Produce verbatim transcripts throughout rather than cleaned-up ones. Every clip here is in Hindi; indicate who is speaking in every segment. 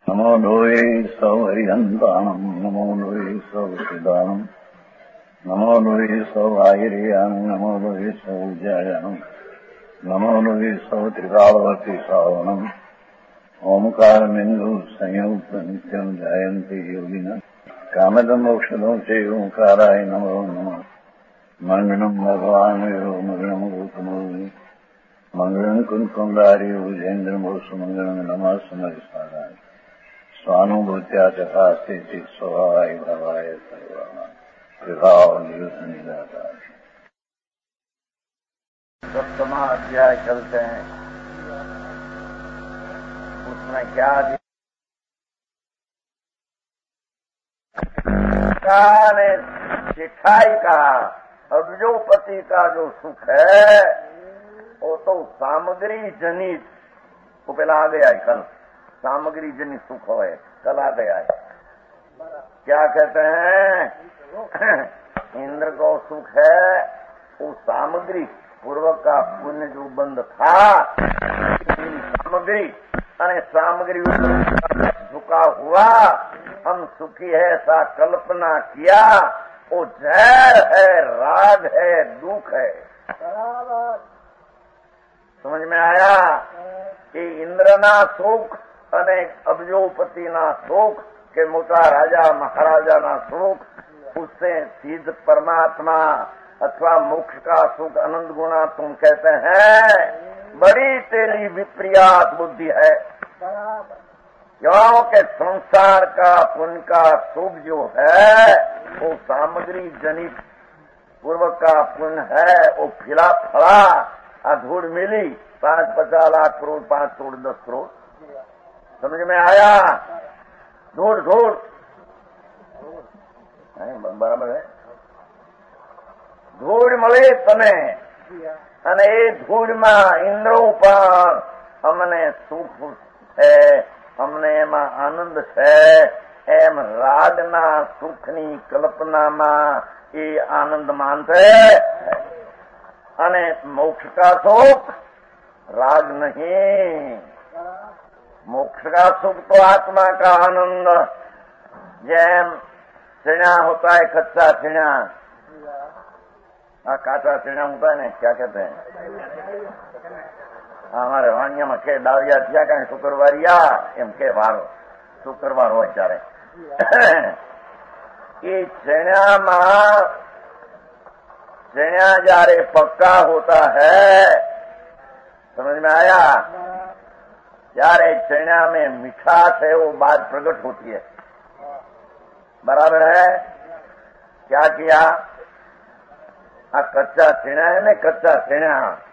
Speaker 1: नमो लोये सौहरिहन्ताणम् नमो लोये सौसिदानम् नमो लोये सौवाहिर्यानम् नमो लोये सौज्यायानम् नमो लोये सौत्रिकालवती सावनम् ओंकारमिन्दु संयुक्त नित्यम् जायन्ति योगिनः कामदमोक्षदं च ओंकाराय नमो नमः मङ्गलम् भगवान् यो मङ्गलम् गौतमोऽग्नि मङ्गलम् कुन्कुण्डारि भुजेन्द्रमोसुमङ्गलम् नमः समरिसाराय स्वानुभूत्या तथा स्थिति स्वभावाय भवाय सर्वाणां विभाव नियुक्त निराकार। सप्तमा अध्याय चलते हैं। उसमें क्या ने सिखाई का अब्जोपति का जो सुख है वो तो सामग्री जनित को पहला आ गया है। कल सामग्री जनित सुख है, कल आ गया है। क्या कहते हैं? इंद्र को सुख है वो सामग्री पूर्वक का पुण्य जो बंध था सामग्री अने सामग्री झुका हुआ हम सुखी है ऐसा कल्पना किया वो जहर है, राग है, दुख है। समझ में आया कि इंद्रना सुख અને અબજોપતિના સુખ કે મોટા રાજા મહારાજાના સુખ उससे सिद्ध परमात्मा अथवा मोक्ष का सुख आनंद गुणा तुम कहते हैं बड़ी तेरी विप्रियात बुद्धि है। क्योंकि संसार का पुण्य का सुख जो है वो सामग्री जनित पूर्व का पुण्य है। वो फिला फला अधूर मिली पांच पचास लाख करोड़ पांच करोड़ दस करोड़ समझ में आया। धूल धूल बराबर है। धूल મળે તને અને એ ધૂળમાં ઇન્દ્રો પર અમને સુખ છે, અમને એમાં આનંદ છે એમ રાગના સુખની કલ્પનામાં એ આનંદ માનતે અને મોક્ષ का सुख राग नहीं। मोक्ष का सुख तो आत्मा का आनंद जैम चिड़ा होता है, कच्चा चिड़ा हाँ काचा चिड़ा होता है ना, क्या कहते हैं हमारे वाणिया में के डाविया थिया कहीं शुक्रवारिया एम के वारो शुक्रवार हो चारे ये चिड़ा में चिड़ा जारे पक्का होता है समझ में आया। यारे चना में मिठास है वो बात प्रकट होती है। बराबर है। क्या किया आ कच्चा चना है ना, कच्चा चना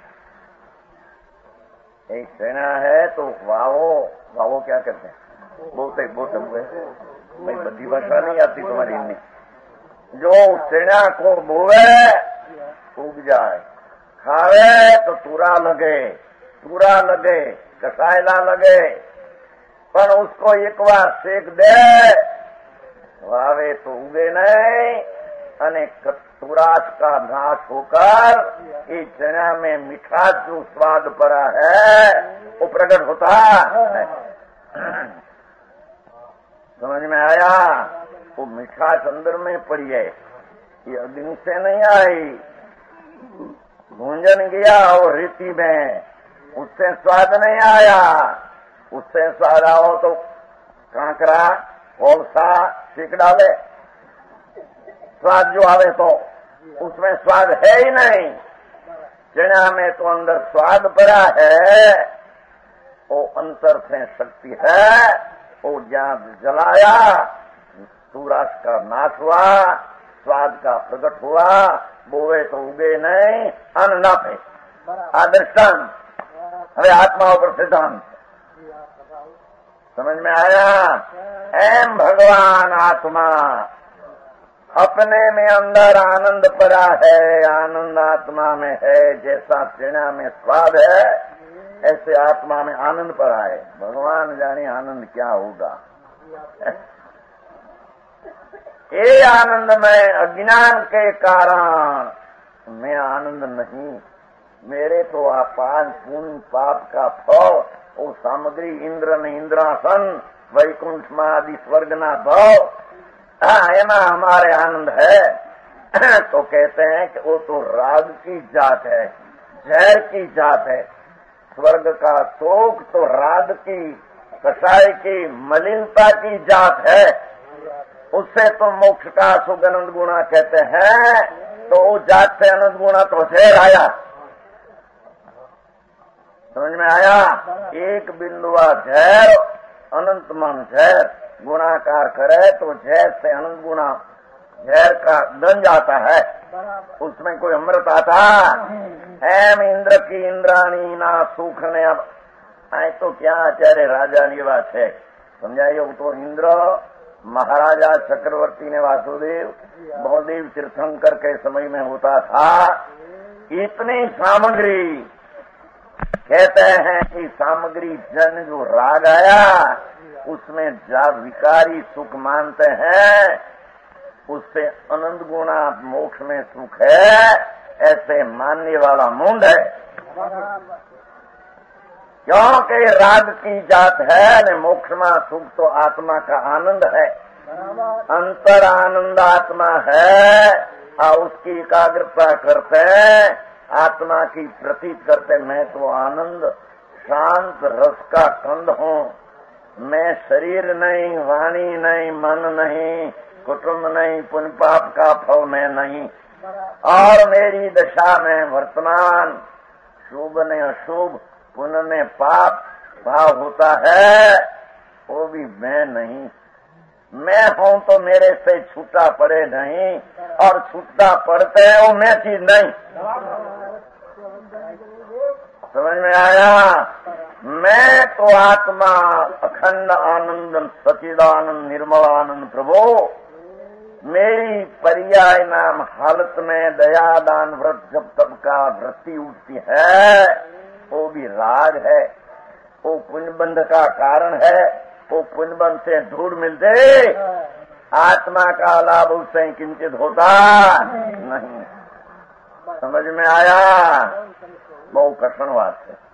Speaker 1: एक चना है तो वावो वावो क्या कहते हैं बोते बोते हुए भाई बड़ी भाषा नहीं आती तुम्हारी इनमें। जो चना को बोवे उग जाए, खावे तो तुरा लगे, तुरा लगे कसायला लगे पर उसको एक बार सेक दे वावे तो उगे नहीं अने तुरास का नाश होकर इस चना में मिठास जो स्वाद पड़ा है वो प्रकट होता है। समझ में आया। वो मिठास अंदर में पड़ी है, ये अग्नि से नहीं आई। भूंजन गया और रीति में उससे स्वाद नहीं आया। उससे स्वाद आओ तो कांकरा कोलसा सीख डाले, स्वाद जो आवे तो उसमें स्वाद है ही नहीं। चना में तो अंदर स्वाद पड़ा है, वो अंतर से शक्ति है। वो जहाँ जलाया सूरज का नाश हुआ, स्वाद का प्रकट हुआ। बोवे तो उगे नहीं, अन्न न पे आदर्शन હવે આત્મા ઉપર સિદ્ધાંત समझ में आया। एम भगवान आत्मा अपने में अंदर आनंद पड़ा है, आनंद आत्मा में है। जैसा चना में स्वाद है ऐसे आत्मा में आनंद पड़ा है। भगवान जाने आनंद क्या होगा। ये आनंद में अज्ञान के कारण मैं आनंद नहीं। मेरे तो पांच पुण्य पाप का फल वो सामग्री इंद्र ने इंद्रासन वैकुंठ में आदि स्वर्गना भाव एमा हमारे आनंद है। तो कहते हैं कि वो तो राग की जात है, जहर की जात है। स्वर्ग का शोक तो राग की, कसाय की, मलिनता की जात है। उससे तो मोक्ष का सुख अनंत गुणा कहते हैं। तो वो जात से अनंत गुणा तो जहर आया, समझ में आया। एक बिंदुआ जहर अनंत मन जहर गुणाकार करे तो जहर से अनंत गुणा जहर का गंज आता है, उसमें कोई अमृत आता। एम इंद्र की इंद्राणी ना सुख ने अब आए तो क्या आचार्य राजा की बात है, समझाइए। वो तो इंद्र महाराजा चक्रवर्ती ने वासुदेव बहुदेव तीर्थंकर के समय में होता था। इतनी सामग्री कहते हैं कि सामग्री जन जो राग आया उसमें जा विकारी सुख मानते हैं, उससे अनंत गुणा मोक्ष में सुख है, ऐसे मानने वाला मुंड है। क्योंकि राग की जात है न, मोक्ष में सुख तो आत्मा का आनंद है, अंतर आनंद आत्मा है। और उसकी एकाग्रता करते हैं, आत्मा की प्रतीत करते, मैं तो आनंद शांत रस का कंद हूँ, मैं शरीर नहीं, वाणी नहीं, मन नहीं, कुटुंब नहीं, पुण्य पाप का फल में नहीं। और मेरी दशा में वर्तमान शुभ ने अशुभ, पुण्य में पाप भाव होता है, वो भी मैं नहीं। मैं हूं तो मेरे से छूटा पड़े नहीं, और छूटा पड़ते हैं वो मैं चीज नहीं। समझ में आया। मैं तो आत्मा अखंड आनंद सचिदानंद निर्मल आनंद प्रभु। मेरी पर्याय नाम हालत में दया दान व्रत जब तब का वृत्ति उठती है, वो भी राग है, वो पुण्यबंध का कारण है। वो पुण्यबंध से धूल मिलते, आत्मा का लाभ उससे किंचित होता नहीं। समझ में आया। बहुत कठिन बात है।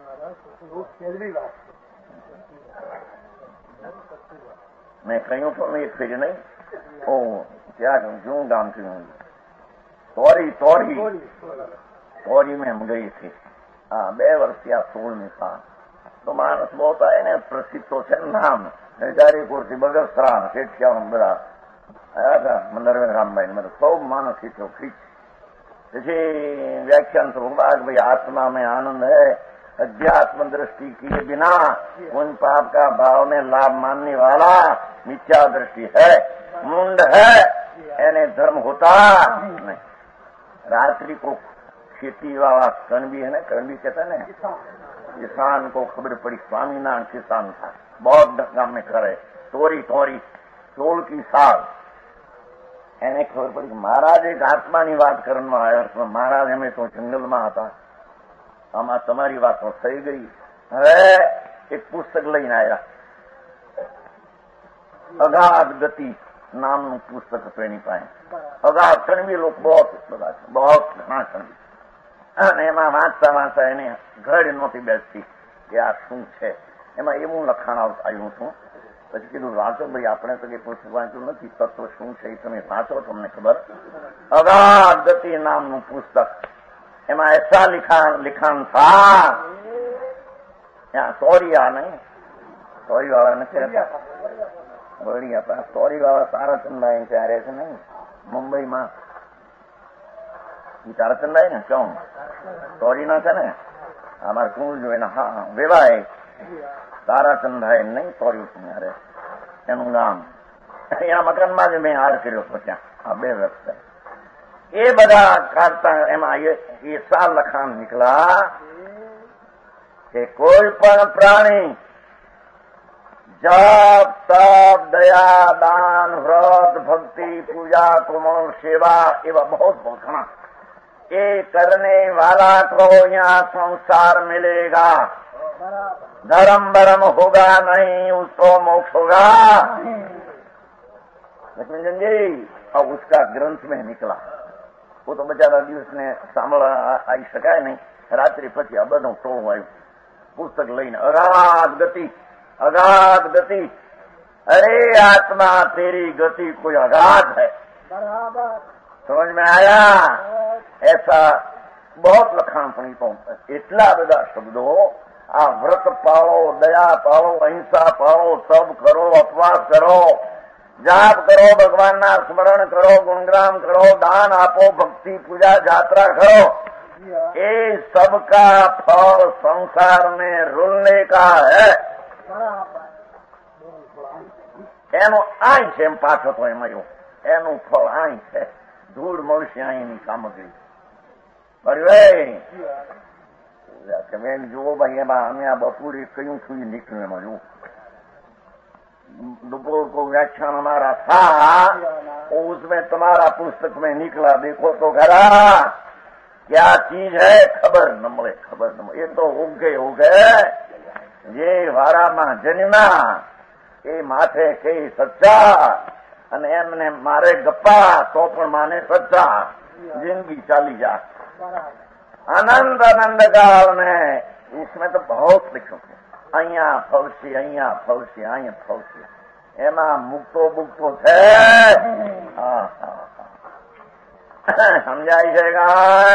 Speaker 1: मैं कहीं तो मैं फिर नहीं ओ क्या कहूँ क्यों गांव की हूँ तोरी तोरी तोरी में हम गई थी। हाँ बे वर्षिया सोल में था तो मानस बहुत आए ने प्रसिद्ध तो है नाम चारी कोर्सी बगसरा सेठिया बड़ा आया था मंदिर में रामबाई में सौ मानस ही तो खींच जैसे व्याख्यान तो होगा कि भाई आत्मा में आनंद है। अध्यात्म दृष्टि किए बिना उन पाप का भाव में लाभ मानने वाला मिथ्या दृष्टि है, मुंड है, यानी धर्म होता नहीं। रात्रि को खेती वाला कण भी है ना, कण भी कहते हैं ना, किसान को खबर पड़ी स्वामी नाम किसान था, बहुत गांव में करे तोरी तोरी चोल की साल એને ખબર પડી કે મહારાજ એક આત્માની વાત કરવા આવ્યા. મહારાજ અમે તો જંગલમાં હતા, આમાં તમારી વાત તો થઈ ગઈ. હવે એક પુસ્તક લઈને આવ્યા, અગાધ ગતિ નામનું પુસ્તક હતું એની પાસે. અગાધ કણવી લોકો બહુ બધા છે, બહુ ઘણા કણવી. અને એમાં વાંચતા વાંચતા એને ઘડ નહોતી બેસતી કે આ શું છે. એમાં એવું લખાણ આવ્યું હતું. પછી કીધું વાંચો ભાઈ, આપણે તો કઈ પુસ્તક વાંચ્યું નથી, તત્વ શું છે એ તમે વાંચો, તમને ખબર. અગાધ ગતિ નામનું પુસ્તક, એમાં એસા लिखाण लिखाण था. यहाँ तौरिया नहीं, तौरी वाला नहीं रहता, बढ़िया था. तौरी वाला ताराचंदाई ત્યાં રહે છે નહીં મુંબઈમાં. એ તારાચંદાઈ ને ક્यों તૌરી ના છે ને, અમારે કુળ જોઈને હા વેવાય તારાચંદાઈ નહીં તૌરી રહે એનું નામ. એના મકાનમાં જ મેં હાર કર્યો હતો ત્યાં, આ બે વર્ષ. એ બધા કાઢતા એમાં એ સાલ લખાણ નીકળા કે કોઈ પણ પ્રાણી जप तप दया दान व्रत भक्ति पूजा कुमल सेवा एवं बहुत बहुत घना ये करने वाला को यहाँ संसार मिलेगा. धर्म भरम होगा नहीं, उसको मोक्ष होगा. लक्ष्मीचंद जी अब उसका ग्रंथ में निकला. वो तो बेचारा दिवस ने सांभ आई शकाय नहीं. रात्रि पी आ बधु टोळું આવ્યું. पुस्तक लઈને अगाध गति अगाध गति। अरे आत्मा तेरी गति कोई अगाध है, समझ में आया? ऐसा बहुत लखाण पण तो એટલા બધા શબ્દો આ વ્રત પાળો, દયા પાળો, અહિંસા પાળો, તપ કરો, ઉપવાસ કરો, જાપ કરો, ભગવાનના સ્મરણ કરો, ગુણગ્રામ કરો, દાન આપો, ભક્તિ પૂજા જાત્રા करो, ये सबका फल संसार में रुलने का है। એનો આઈ છે એમ પાછો તો એમ આવ્યો, એનું ફળ આઈ છે, ધૂળ મળશે અહીંની સામગ્રી। બેન જુઓ ભાઈ, એમાં અમે આ બપોરે કયું છું નીકળ્યું એમાં જુઓ, दोपहर को व्याख्यान हमारा था, उसमें तुम्हारा पुस्तक में निकला, देखो तो घरा क्या चीज है, खबर न મળે, खबर न મળે। ये तो उगे उगे ये वारा में जन्मा એ માથે કઈ સચ્ચા અને એમને મારે ગપ્પા તો પણ માને સચ્ચા, जिंदगी चाली जा। आनंद आनंद काल में इसमें तो बहुत लिखो, अहिया फलसी अहिया फलसी अहिया फलसी, एमा मुक्तो बुक्तो है। हाँ हाँ समझाई जाएगा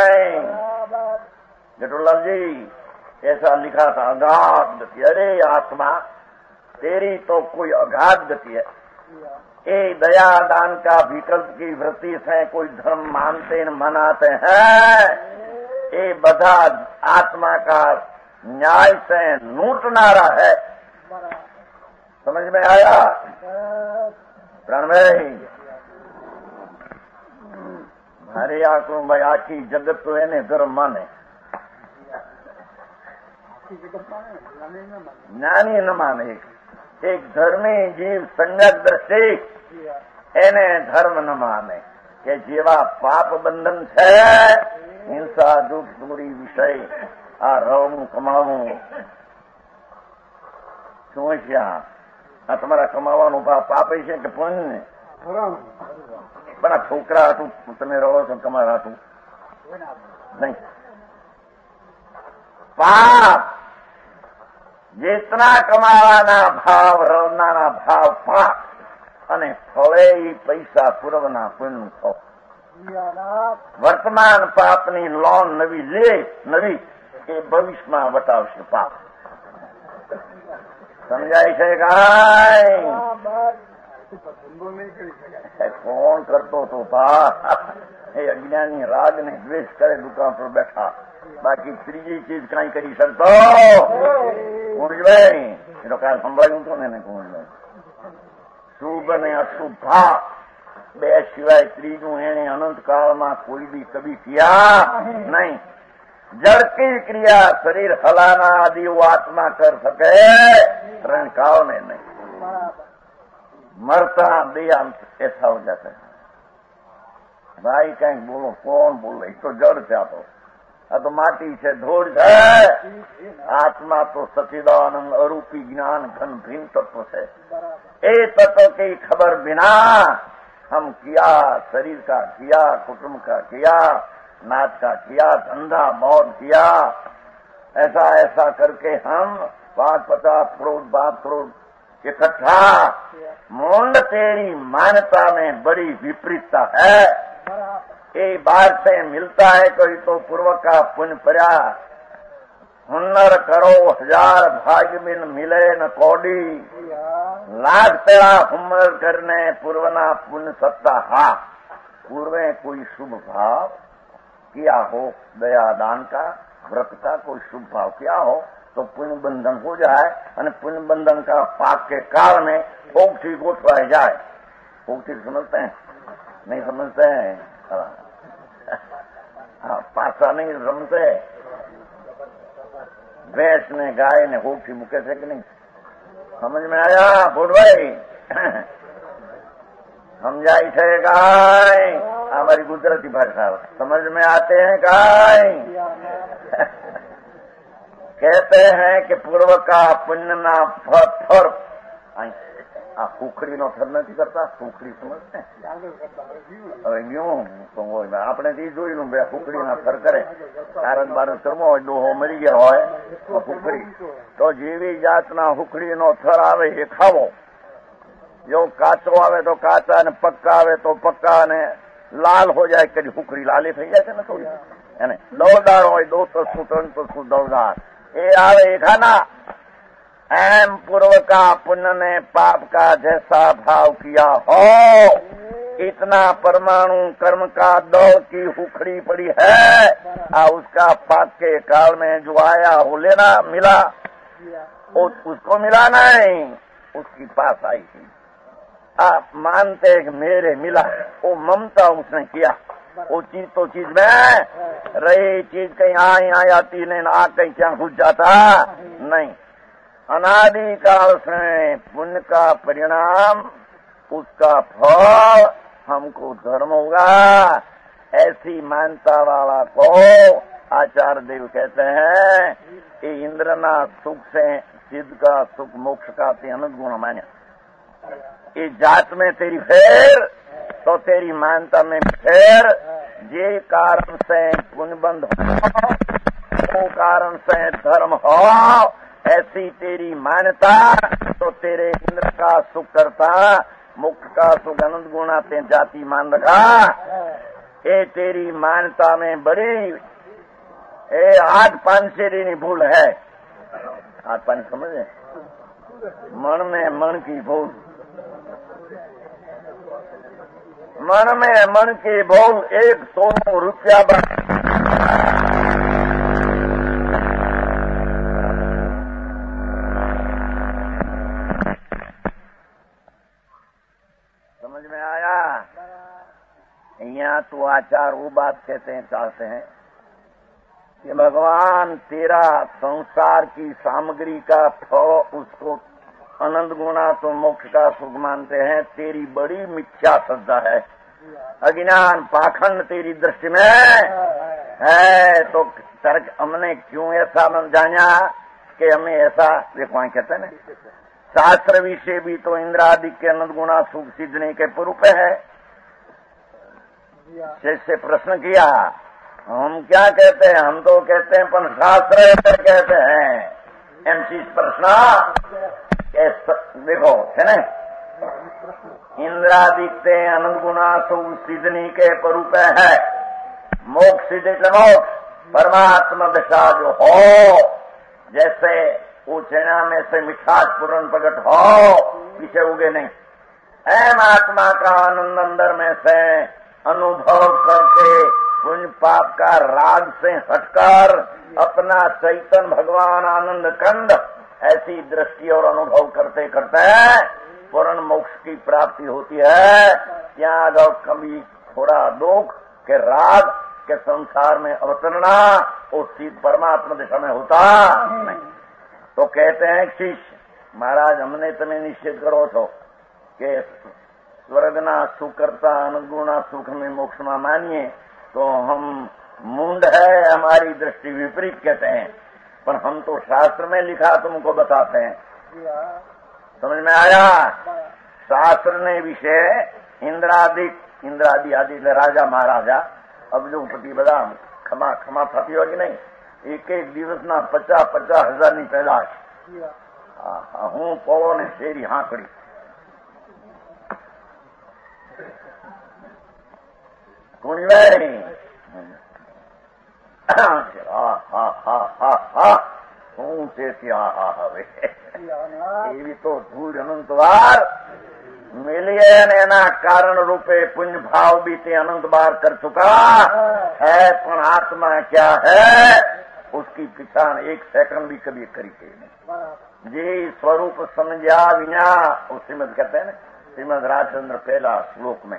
Speaker 1: जटोलाल जी, ऐसा लिखा था अगाध गति। अरे आत्मा तेरी तो कोई अगाध गति है। ये दया दान का विकल्प की वृत्ति से कोई धर्म मानते न मनाते हैं, ये बधा आत्मा का न्याय से लूटनारा है। समझ में आया प्राण भाई? मारे आंखों भाई आखी जगत तो एने धर्म माने, ज्ञानी न माने। एक धर्मी जीव संगत दृष्टि એને ધર્મ ન માને કે જેવા પાપ બંધન છે, હિંસા, દુઃખ, દૂરી, વિષય, આ રવનું કમાવું શું છે? આ તમારા કમાવાનું પાપ છે કે પુણ્ય? પણ આ છોકરા હતું તમે રહો છો તમારા હતું નહીં, પાપ જેટલા કમાવાના ભાવ, રવનાના ભાવ પાપ, અને ફળે પૈસા પૂર્વના પુણ્ય ફળ। વર્તમાન પાપની લોન નવી લે નવી, એ ભવિષ્યમાં બતાવશે પાપ। સમજાય છે કાંઈ? કોણ કરતો તો ભા? એ અજ્ઞાની રાગ ને દ્વેષ કરે દુકાન પર બેઠા, બાકી ત્રીજી ચીજ કઈ કરી શકતો કુંજભાઈ? એ તો કાલ સંભળાયું હતું ને કુંજભાઈ, શુભ અને અશુભ ભાવ બે સિવાય ત્રીજું એને અનંતકાળમાં કોઈ બી કભી કિયા નહીં। जड़ की क्रिया शरीर हलाना आदि वो आत्मा कर सके, रण काल में नहीं। मरता देहांत ऐसा हो जाता है। भाई कहीं बोलो, कौन बोले? तो जड़ से आप आ तो माटी से धूल है, आत्मा तो सचिदानंद अरूपी ज्ञान घन भिन्न तत्व से। ए तत्व की खबर बिना हम किया, शरीर का किया, कुटुंब का किया, नाच का किया, धंधा मौज किया, ऐसा ऐसा करके हम पांच पचास करोड़ बात करोड़ इकट्ठा। मुंड तेरी मान्यता में बड़ी विपरीतता है। ये बाहर से मिलता है कोई तो पूर्व का पुण्य पर्या, हुनर करो हजार भाग्य बिन मिले न कौड़ी, लाख तेरा हुनर करने पूर्वना पुण्य सत्ता हा। पूर्वे कोई शुभ भाव किया हो, दया दान का, व्रत का कोई शुभ भाव किया हो तो पुण्य बंधन हो जाए, और पुण्य बंधन का पाप के काल में ओक्ठी गोठवाए जाए। ओक्ठी समझते हैं? नहीं समझते हैं? हाँ, पासा नहीं समझते। भैंस ने गाय ने ओक्ठी मुके से कि नहीं? समझ में आया बोल भाई? समझाई थे गाय? हमारी गुजराती भाषा समझ में आते हैं गाय? कहते हैं कि पूर्व का पुण्य ना फर આ હુખડીનો થર નથી કરતા, હુખડી સમજને હવે ગયું તો હોય આપણે તે જોયેલું બે હુખડીના થર કરે, કારણ બાર કરવો હોય ડોહો મરી ગયા હોય હુખડી તો જેવી જાતના હુખડીનો થર આવે એ ખાવો. જો કાચો આવે તો કાચા ને પક્કા આવે તો પક્કા ને લાલ હો જાય કદી હુખડી લાલી થઈ જાય છે ને થોડી એને દોરદાર હોય દો તો શું ત્રણ તો શું દોરદાર એ આવે એ ખાના. एम पूर्व का पुण्य ने पाप का जैसा भाव किया हो इतना परमाणु कर्म का दौड़ की हुखड़ी पड़ी है, आ उसका पाप के काल में जो आया हो लेना मिला उसको मिला नहीं, उसकी पास आई थी. आप मानते कि मेरे मिला, वो ममता उसने किया. वो चीज तो चीज में रही चीज कहीं आई आ जाती नहीं, आ कहीं क्या घुस जाता नहीं. अनादि काल से पुण्य का परिणाम उसका फल हमको धर्म होगा, ऐसी मानता वाला को आचार्य देव कहते हैं कि इंद्रना सुख से सिद्ध का सुख मोक्ष का ते अनुगुण मान्या. ये जात में तेरी फेर तो तेरी मानता में फेर, जे कारण से पुण्य बंध हो वो कारण से धर्म हो, ऐसी तेरी मान्यता तो तेरे इंद्र का सुख करता मुक्त का सुख अनंत गुणा ते जाति मान रखा. ये तेरी मान्यता में बड़ी ए आठ पांचेरी नी भूल है. आठ पांच समझे मन में मन की भूल, मन में मन की भूल एक सौ रुपया बन यहाँ तो आचार वो बात कहते हैं चाहते हैं कि भगवान तेरा संसार की सामग्री का फल उसको अनंत गुणा तो मोक्ष का सुख मानते हैं, तेरी बड़ी मिथ्या श्रद्धा है, अज्ञान पाखंड तेरी दृष्टि में है. तो तर्क हमने क्यों ऐसा मन जाना कि हमें ऐसा देखो कहते हैं शास्त्र विषय भी तो इंद्रादि के अनंत गुणा सुख सिद्धने के पूर्व है. से प्रश्न किया हम क्या कहते हैं, हम तो कहते हैं पर शास्त्र कहते हैं. एम चीज प्रश्न देखो है न इंद्रादित्य अनंत गुणा सुख सिद्धनी के स्वरूप है. मोक्ष सिद्ध मोक्ष परमात्मा दशा जो हो, जैसे उछेना में से मिठास पूर्ण प्रकट हो पीछे उगे नहीं, एम आत्मा का आनंद अंदर में से अनुभव करके पुण्य पाप का राग से हटकर अपना चैतन्य भगवान आनंद कंद ऐसी दृष्टि और अनुभव करते करते पूर्ण मोक्ष की प्राप्ति होती है. त्याग और कभी थोड़ा दुख के राग के संसार में अवतरना उस चीज परमात्मा दिशा में होता नहीं. तो कहते हैं शिष्य महाराज हमने तुम्हें निश्चित करो तो कि स्वर्गना सुख करता अनुगुणा सुख में मोक्ष में मानिए तो हम मूंड है, हमारी दृष्टि विपरीत कहते हैं, पर हम तो शास्त्र में लिखा तुमको बताते हैं. समझ में आया? शास्त्र ने विषय इंद्रादि इंद्रादि आदि राजा महाराजा अब जो पति बदा खमा खमा थती होगी नहीं, एक एक दिवस ना पचास पचास हजार नी पैदाश हूँ पोलो ने शेरी हाकड़ी कोणी वेरी હું તેથી આ હવે એવી તો ધૂળ અનંતવાર मिलिए एना कारण रूपे पुण्य भाव भी ते अनंत बार कर चुका है, पर आत्मा क्या है उसकी पहचान एक सेकंड भी कभी करी के नहीं. जी स्वरूप समझा विना वो श्रीमद कहते हैं ना, श्रीमद राजचंद्र पहला श्लोक में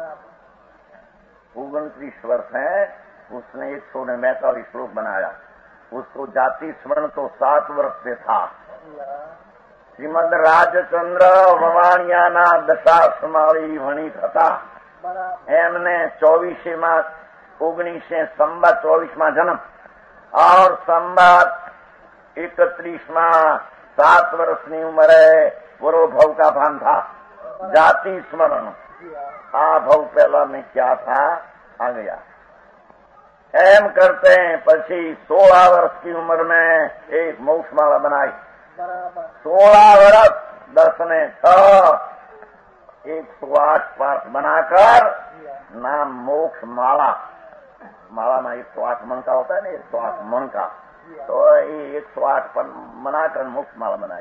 Speaker 1: उनतीस वर्ष है, उसने एक सौ ने बैतालीस श्लोक बनाया. उसको जाति स्मरण तो सात वर्ष से था. श्रीमद राजचंद्र भवानियाना दशा समाળી વણી થતા એમને ચોવીસે માં ઓગણીસે સંવત ચોવીસ માં જન્મ और संवत इकतीस માં सात वर्षनी उम्रे पूरो भव का भान था, जाति स्मरण। आ भव पहला में क्या था, आ गया। एम करते हैं पछी सोलह वर्ष की उम्र में एक मोक्ष माला बनाई। सोलह वर्ष दस ने छह एक सौ आठ पाठ बनाकर नाम मोक्ष माला। माला में एक सौ आठ मन का होता है ना, एक सौ आठ मन का, तो ये एक सौ आठ पन बनाकर मोक्ष माला बनाई।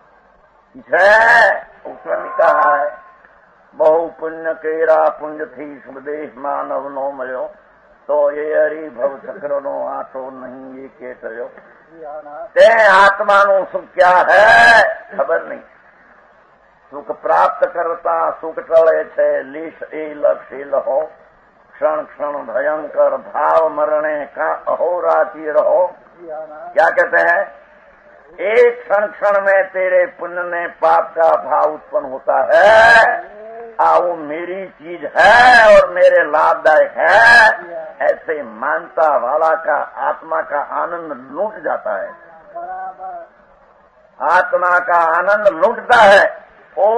Speaker 1: उसमें लिखा है बहु पुण्य केरा पुंज थी सुदेश मानव नो मयो, तो ये हरि भव चक्र नो आटो नहीं ये के चलो। ते आत्मा नो सुख क्या है खबर नहीं। सुख प्राप्त करता सुख टले छे लीश ईल शील हो, क्षण क्षण भयंकर भाव मरणे का अहोराती रहो। क्या कहते हैं, एक क्षण क्षण में तेरे पुण्य ने पाप का भाव उत्पन्न होता है, आ वो मेरी चीज है और मेरे लाभदायक है, ऐसे मानता वाला का आत्मा का आनंद लूट जाता है। आत्मा का आनंद लूटता है ओ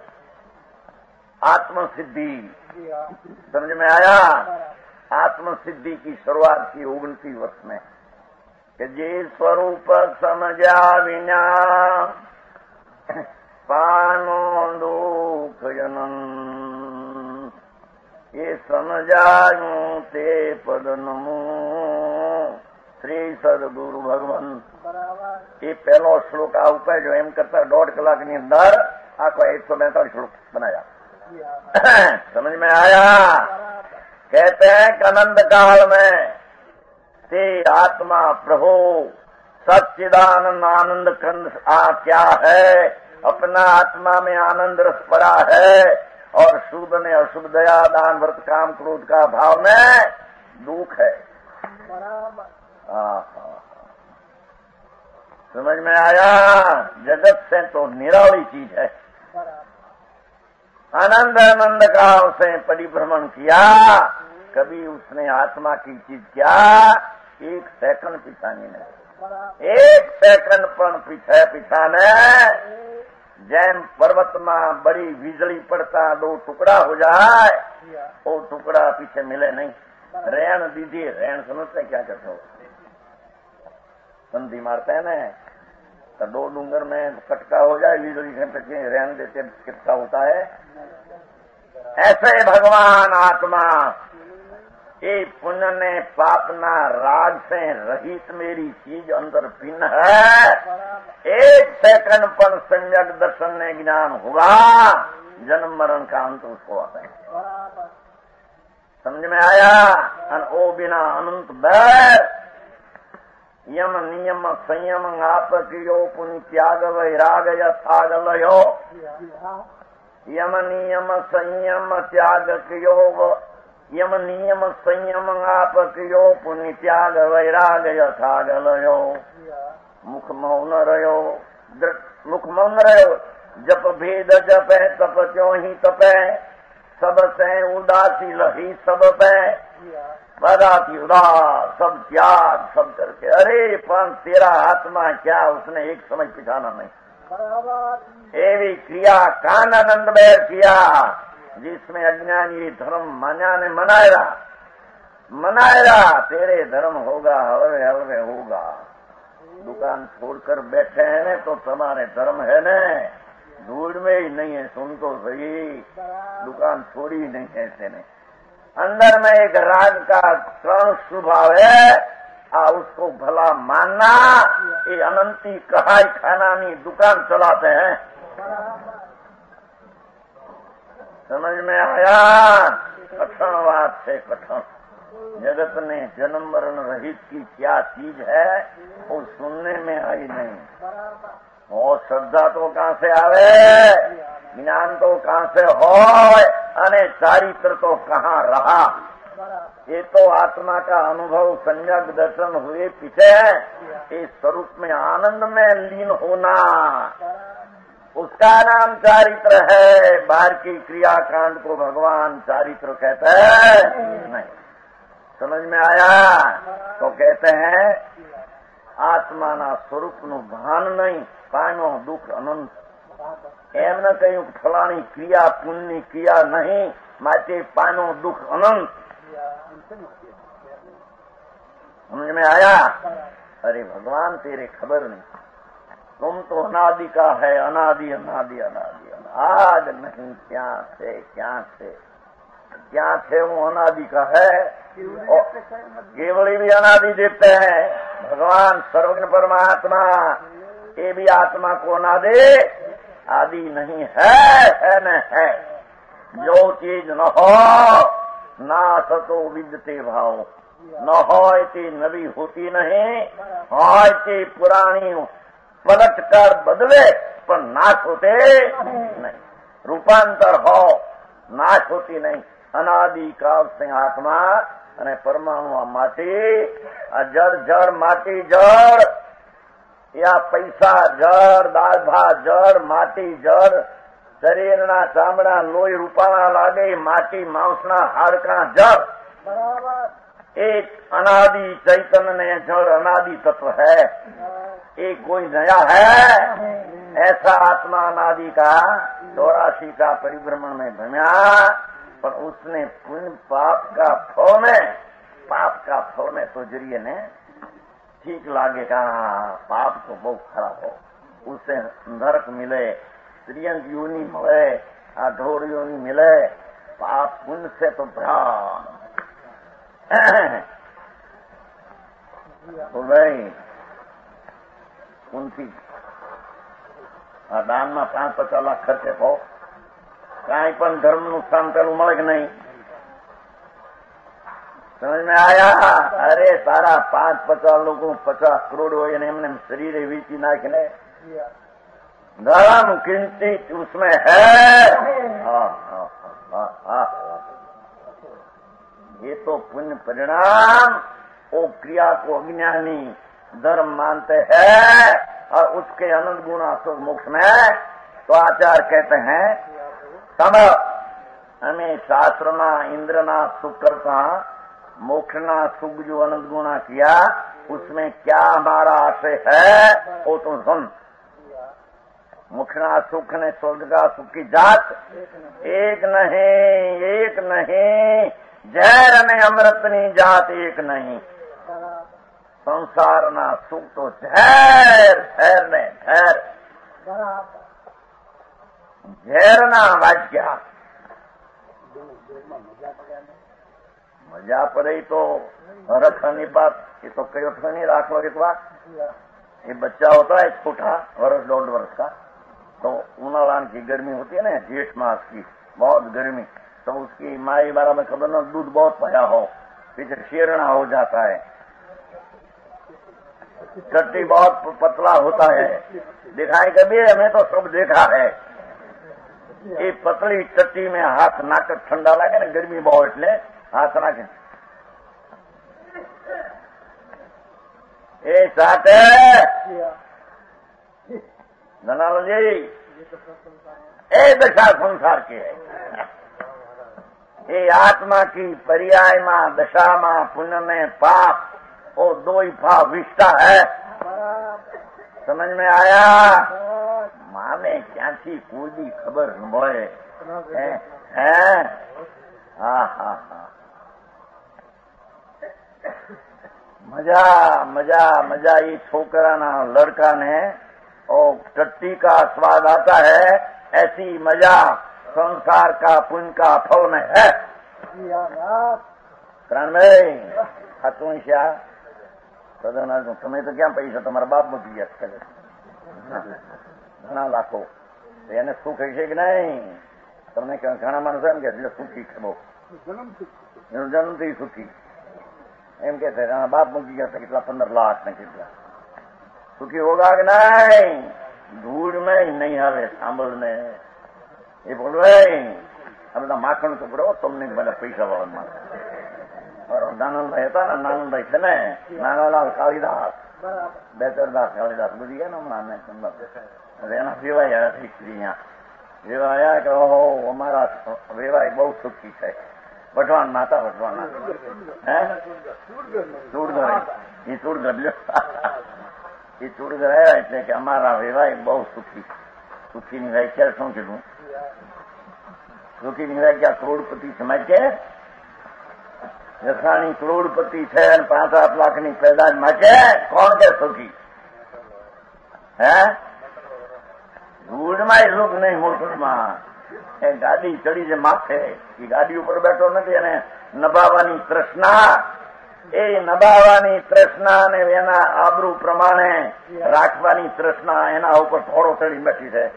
Speaker 1: आत्म सिद्धि। समझ में आया? आत्म सिद्धि की शुरुआत की उगनती वर्ष में कि जे स्वरूप समझा बिना पानो दुख जनन, ये समझायूं ते पद नमो श्री सदगुरु भगवान। ये पहलो श्लोक आ ऊपर जो एम करता दौड़ कलाक ની અંદર આખો एक सौ पैंतालीस श्लोक बनाया। समझ में आया? कहते हैं कि अनंत काल में ते आत्मा प्रभु सच्चिदानंद आनंद कंद आ क्या है, अपना आत्मा में आनंद रस पड़ा है और शुद्ध में अशुद्ध दया दान व्रत काम क्रोध का भाव में दुख है। समझ में आया? जगत से तो निराली चीज है। आनंद आनंद का उसे परिभ्रमण किया, कभी उसने आत्मा की चीज क्या एक सेकंड पिछाने ने, एक सेकंड पर पीछे पिछाने जैन पर्वत में बड़ी बिजली पड़ता दो टुकड़ा हो जाए, वो टुकड़ा पीछे मिले नहीं। रेण दीदी, रेण समझते क्या करते हो, संधि मारते हैं ना, तो दो डूंगर में कटका हो जाए बिजली से पीछे रेण देते कितना होता है। ऐसे भगवान आत्मा ये पुण्य ने पापना राग से रहित मेरी चीज अंदर भिन्न है। एक सेकंड पर सम्यक दर्शन ने ज्ञान होगा, जन्म मरण का अंत उसको आता है। समझ में आया? ओ बिना अनंत बैर यम नियम संयम आप कियो पुण्य त्याग वैराग यथाग लयो। यम नियम संयम त्याग कियो, यम नियम संयम आप कियो पुण्य त्याग वैराग यथाग लयो। मुख मौन रहो, मुख मौन रहो, जप भेद जपे तप त्यों ही तपे, सब से उदासी लही सब पे, बदाती उदास सब त्याग सब करके। अरे पर तेरा आत्मा क्या उसने एक समय पिछाना नहीं। एवी क्रिया कान आनंद बैर किया जिसमें अज्ञानी धर्म मान्या ने मनाएगा मनाएगा तेरे धर्म होगा, हलवे हलवे होगा। दुकान छोड़कर बैठे हैं ने तो तुम्हारे धर्म है ने, धूल में ही नहीं है, सुन तो सही, दुकान छोड़ी नहीं ऐसे ने। अंदर में एक राग का क्षण स्वभाव है, आ उसको भला मानना। ये अनंती कहाई खानानी दुकान चलाते हैं। समझ में आया? कठिन बात है, कठिन। जगत ने जन्म मरण रहित की क्या चीज है वो सुनने में आई नहीं। और श्रद्धा तो कहाँ से आवे, ज्ञान तो कहाँ से हो, अने चारित्र तो कहाँ रहा। ये तो आत्मा का अनुभव संयक दर्शन हुए पीछे इस स्वरूप में आनंद में लीन होना, उसका नाम चारित्र है। बाहर की क्रियाकांड को भगवान चारित्र कहते हैं नहीं। समझ में आया? तो कहते हैं આત્માના સ્વરૂપનું ભાન નહીં, કાયનો દુઃખ અનંત. એમને કહ્યું કે ફલાણી ક્રિયા પુણ્યની ક્રિયા નહીં, માટે પાનો દુઃખ અનંત. समझ में आया? अरे भगवान तेरे खबर नहीं, तुम तो अनादि का है, अनादि अनादि अनादि आज नहीं, क्या थे क्या थे क्या थे वो अनादि का है. और केवली भी अनादि देते हैं. भगवान सर्वज्ञ परमात्मा ये भी आत्मा को अनादि आदि नहीं है, है न है. जो चीज न हो ना सतो विद्यते भाव, न હોય તે નવી હોતી નહીં, હોય તે પુરાણી પલટ કર બદલે પણ નાશ હોતે નહીં. રૂપાંતર હો, નાશ હોતી નહીં. અનાદિ કાળ से આત્મા અને પરમાણુ માટી, આ જળ જળ માટી જળ, યા પૈસા જળ, દાળ ભાત જળ, માટી જળ, શરીરના ચામડા લોહી રૂપાણા લાગે, માટી માંસના હાડકા જળ. एक अनादि चैतन्य ने जड़ अनादि तत्व है. एक कोई नया है ऐसा आत्मा अनादि का चौरासी का परिभ्रमण में भ्रम्या, पर उसने पुण्य पाप का फल में, पाप का फल में तो जरिए ने ठीक लागेगा. पाप तो बहुत खराब हो, उससे नरक मिले, त्रियंग योनि मिले, अघोर योनि मिले. पाप पुण्य से तो भ्राम. તો ભાઈ કુંતી આ દાનમાં પાંચ પચાસ લાખ ખર્ચે કહો, કાંઈ પણ ધર્મનું સ્થાન પેલું મળે કે નહીં? સમજ में आया? अरे तारा पांच पचास लोगों पचास करोड़ हो एमने शरीर वीची नाखने धर्म किंचित उसमें है. हाँ हाँ हाँ हाँ, ये तो पुण्य परिणाम. वो क्रिया को अज्ञानी धर्म मानते हैं और उसके अनंत गुण असुर मोक्ष में तो आचार्य कहते हैं सम हमें शास्त्रना इंद्रना सुख करता मोक्षना सुख जो अनंत गुणा किया उसमें क्या हमारा आशय है वो तो सुन. मुखना सुख ने स्वर्ग का सुख की जात एक नहीं, एक नहीं. जहर ने अमृतनी जात एक नहीं. संसार ना सुख तो झेर, झेर ने झेर, झेर ना वाज्ञा. मजा पड़े तो रखनी बात, ये तो कई नहीं राख लगे तो बात. ये बच्चा होता है छोटा वर्ष दौड़ वर्ष का, तो उन्हाळा की गर्मी होती है ना, जेठ मास की बहुत गर्मी, तो उसकी माई बारा में खबर ना दूध बहुत पाया हो, पीछे शेरणा हो जाता है, चट्टी बहुत पतला होता है. दिखाई कभी हमें तो सब देखा है. ये पतली चट्टी में हाथ नाक ठंडा लगे ना, गर्मी बहुत એટલે हाथ नाके ए साथे धनाल जी ए दशा संसार की है. ये आत्मा की पर्याय मां दशा मां पुण्य में पाप वो दो ही भाव विष्टा है. समझ में आया? माने क्या थी कोई भी खबर न होए है. हाँ हाँ हाँ, मजा मजा मजा. ये छोकरा ना लड़का ने और टट्टी का स्वाद आता है, ऐसी मजा संसार का पुण्य का फल में है. प्राण में हाथों श्या તમે તો ક્યાં પૈસા તમારા બાપ મૂકી ગયા કરે ઘણા લાખો, એને સુખ હશે કે નહીં? તમને ઘણા માણસો એમ કે સુખી છે બહુ, એનો જન્મથી સુખી એમ કે બાપ મૂકી ગયા કેટલા પંદર લાખ ને કેટલા સુખી હોગા કે નહીં? ધૂળ में नहीं આવે સાંભળને. એ બોલવે આ બધા માખણ ટુકડો તમને બધા પૈસા વાળા માખણ. નાનંદભાઈ હતા ને, નાનંદભાઈ છે ને, નાનાલાલ કાળીદાસ, બેચરદાસ કાળીદાસ બધી ગયા ને હમણાં એના વેવાય આવ્યા છે સ્ત્રી. વેવાય આવ્યા કે ઓહો અમારા વેવાય બહુ સુખી છે. વઢવાણ નાતા વઢવાણ હે સુરગઢ, એ સુરગઢ એ ચૂડ ગયા એટલે કે અમારા વેવાય બહુ સુખી. સુખીની વ્યાખ્યા શું કીધું? સુખીની વ્યાખ્યા કરોડપતિ સમજ છે. જસાણી કરોડપતિ છે અને પાંચ આઠ લાખની પેદાશ માટે કોણ કે સુખી? હે ધૂળમાં સુખ નહીં. મોટરમાં એ ગાડી ચડી છે માથે, એ ગાડી ઉપર બેઠો નથી અને નભાવવાની તૃષ્ણા, એ નભાવવાની તૃષ્ણા અને એના આબરૂ પ્રમાણે રાખવાની તૃષ્ણા એના ઉપર થોડો ચડી બેઠી છે.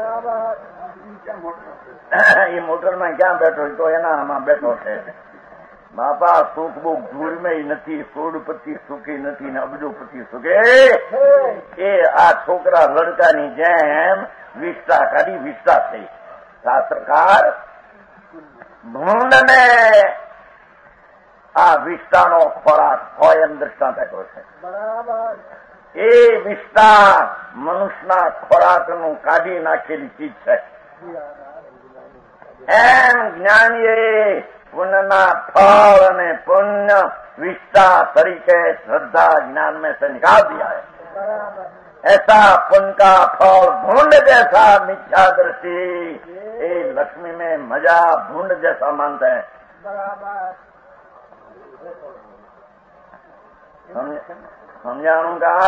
Speaker 1: એ મોટરમાં ક્યાં બેઠો તો એના આમાં બેઠો છે. બાપા સુખ બુખ ધૂળમાં નથી, કરોડપતિ સુખી નથી ને અબજોપતિ સુખે. એ આ છોકરા લડકાની જેમ વિષ્ટા કાઢી વિષ્ટા થઈ. શાસ્ત્રકાર ભૂંડને આ વિષ્ટાનો ખોરાક હોય એમ દ્રષ્ટાંત આપ્યો છે. એ વિષ્ટા મનુષ્યના ખોરાકનું કાઢી નાખેલી ચીજ છે. એમ જ્ઞાનીએ पुण्यना फल અને पुण्य विष्टा तरीके श्रद्धा ज्ञान में से निकाल दिया है. ऐसा पुण्य का फल भूंड जैसा मिथ्या दृष्टि, ये लक्ष्मी में मजा भूंड जैसा मानते हैं. समझाणु का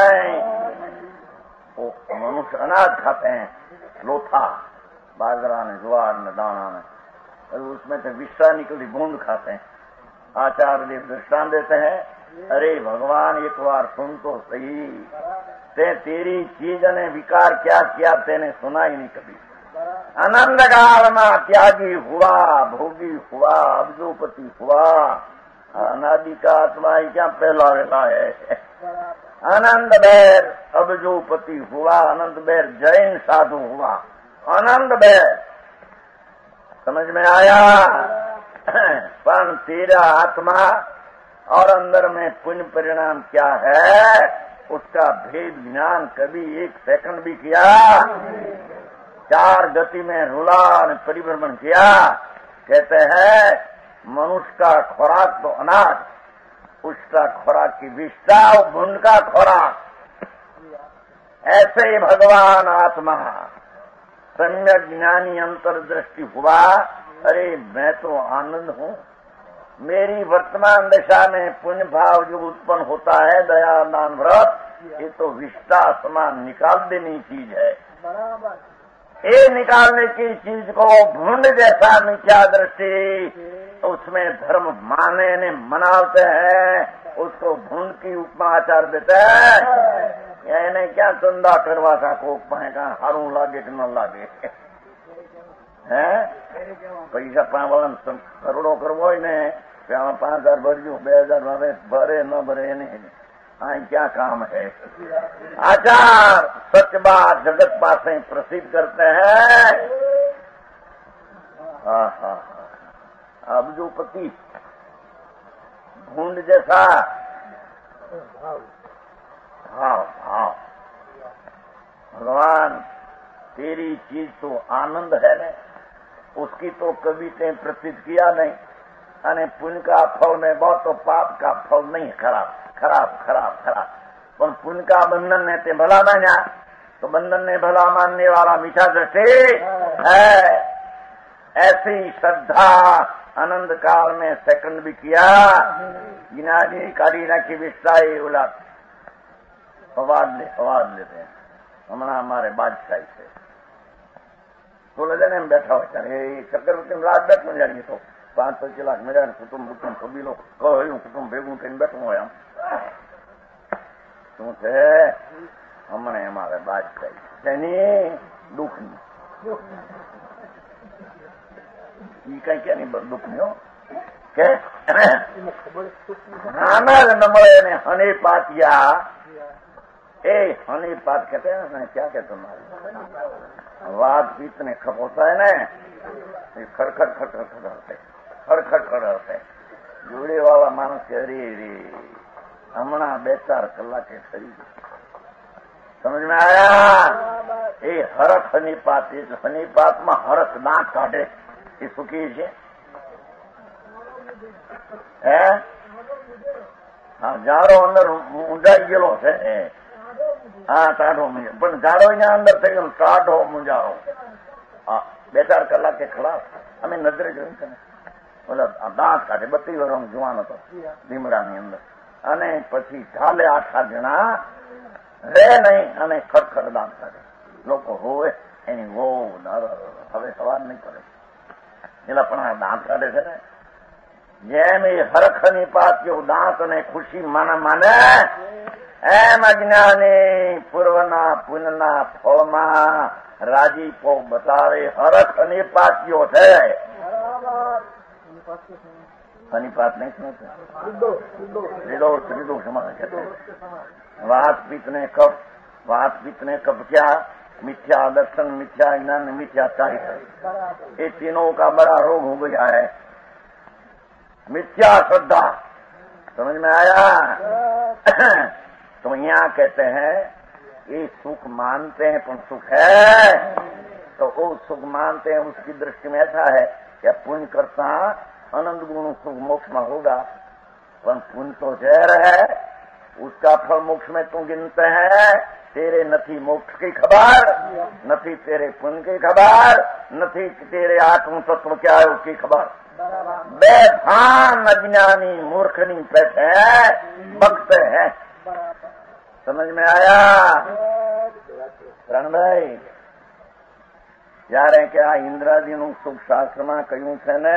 Speaker 1: वो मनुष्य अनाज खाते हैं, लोथा बाजरा ने ज्वार ने दाना ने, उसमें से विष्टा निकली बूंद खाते हैं. आचार्य देव दृष्टांत देते हैं, अरे भगवान एक बार सुन तो सही, ते तेरी चीज ने विकार क्या किया तेने सुना ही नहीं कभी. आनंद काल में त्यागी हुआ, भोगी हुआ, अब्जोपति हुआ. अनादि का आत्मा ही क्या पहला वेला है. आनंद बैर अब्जोपति हुआ, आनंद बैर जैन साधु हुआ. आनंद बैर समझ में आया. पर तेरा आत्मा और अंदर में पुण्य परिणाम क्या है उसका भेद ज्ञान कभी एक सेकंड भी किया. चार गति में रुला और परिभ्रमण किया. कहते हैं मनुष्य का खुराक तो अनाज, उसका खुराक की विष्टा और भूंड का खुराक. ऐसे ही भगवान आत्मा सम्यक ज्ञानी अंतर्दृष्टि हुआ. अरे मैं तो आनंद हूँ. मेरी वर्तमान दशा में पुण्य भाव जो उत्पन्न होता है, दया दान व्रत, ये तो विष्टा समान निकाल देनी चीज है. ये निकालने की चीज को भूंड जैसा मिथ्या दृष्टि, उसमें धर्म माने ने मनाते हैं, उसको भूंड की उपमा आचार देते हैं. એને ક્યાં ચંદા કરવા કા કોક પાસે કા સારું લાગે કે ન લાગે. હે પૈસા પાવાળા કરોડો કરવો હોય ને પાંચ હજાર ભરજો, બે હજાર ભરે ભરે ન ભરે એને આ ક્યાં કામ है. आचार सच बात जगत पास प्रसिद्ध करते हैं. अब्जोपति भूंड जैसा भाव भाव. भगवान तेरी चीज तो आनंद है ने, उसकी तो कभी ते प्रसिद्ध किया नहीं. अने पुण्य का फल में बहुत तो पाप का फल नहीं. खराब खराब खराब खराब. पर पुण्य का बंधन ने ते भला माना तो बंधन ने भला मानने वाला मीठा दृष्टि है. ऐसी श्रद्धा आनंद काल में सेकंड भी किया. गिनादी कारीना की विस्ताई उला अवाज ले अवाज लेते हैं. हमारा हमारे बादशाही से तो लगे ने बैठा हो ત્યારે ચક્રવર્તી રાત બેઠ મળી જાય તો પાંચ પચીસ લાખ મજા કુટુંબ કુટુંબ કબીલો કહ્યું કુટુંબ ભેગું કરીને બેઠું હોય. આમ શું છે હમણે અમારે બાદશાહી તેની દુઃખની ઈ કઈ કે નહીં દુઃખની હો કે નાના જ ન મળે ને હની પાતિયા. ए हनी पात कहते हैं ना, क्या कहते तुम्हारे वाद पीत ने खप होता है ना, खड़खड़ खड़खड़ खड़ते खड़खड़ खड़ते जोड़े वाला मानस के अरे रे हमना बे चार कलाके खरी. समझ में आया. ए हरख हनी पात, हनी पात में हरख दांत काटे ये सुखी है. हाँ जारो अंदर ऊंडाई गेलो है હા ટાઢો મુંજારો, પણ ઝાડો અહીંયા અંદર થઈ ગયો ટાઢો મુંજારો. હા બે ચાર કલાકે ખલાસ. અમે નજરે જોયું છે ને, ઓલા દાંત કાઢે, બત્રીસ વર્ષનો જુવાન હતો લીમડાની અંદર, અને પછી ઝાલે આઠા જણા રે નહીં અને ખડખડ દાંત કાઢે. લોકો રોવે એની વો હવે સવાર નહીં પડે એલા પણ આ દાંત કાઢે છે ને, જેમ એ હરખની પાત્યો દાંત અને ખુશી માને માને એમ અજ્ઞાની પૂર્વના પુનના ફળમાં રાજીપો બતાવે. હરખ અને પાત્યો છે, હનીપાત નહીં શું છે? નિર્દોષ નિર્દોષ સમાન છે. વાત પિત્ત ને કપ, વાત પિત્ત ને कब क्या? मिथ्या दर्शन, मिथ्या ज्ञान, मिथ्या चारित्र, ये तीनों का बड़ा रोग हो गया है. मिथ्या श्रद्धा, समझ में आया? तो यहाँ कहते हैं ये सुख मानते हैं पर सुख है, तो वो सुख मानते हैं उसकी दृष्टि में ऐसा है कि पुण्य करता अनंत गुण सुख मोक्ष में होगा, पर पुण्य तो जहर है, उसका फल मोक्ष में तू गिनते हैं. तेरे नथी मोक्ष की खबर, नथी तेरे पुण्य की खबर, नथी तेरे आत्म तत्व क्या है उसकी खबर. बेभान अज्ञानी मूर्खनी बैठे हैं, बकते हैं. समझ में आया? રણ ભાઈ જયારે કે આ ઇન્દ્રાદીનું સુખ શાસ્ત્રમાં કહ્યું છે ને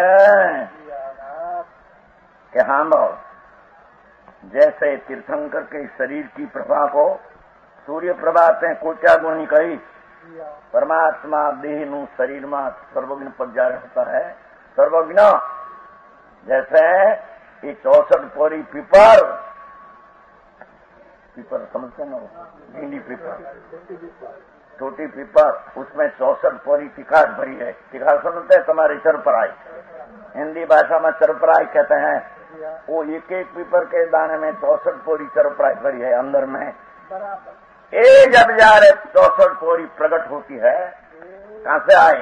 Speaker 1: કે સાંભળો, जैसे तीर्थंकर के शरीर की प्रभा को सूर्य प्रभा से कोट्या गुणी कही, परमात्मा देह नु शरीर में सर्वज्ञ पद जा होता है. सर्वज्ञ जैसे ये चौसठ पोरी पीपर, पीपर समझते ना, भिंडी पीपर, छोटी पीपर, उसमें चौसठ पोरी तिखार भरी है. तिखार समझते हैं तुम्हारी चरपराई, हिंदी भाषा में चरपराई कहते हैं. वो एक एक पीपर के दाने में चौसठ पोरी चरपराई भरी है अंदर में. ये जब जा रहे चौसठ पोरी प्रकट होती है, कहां से आई?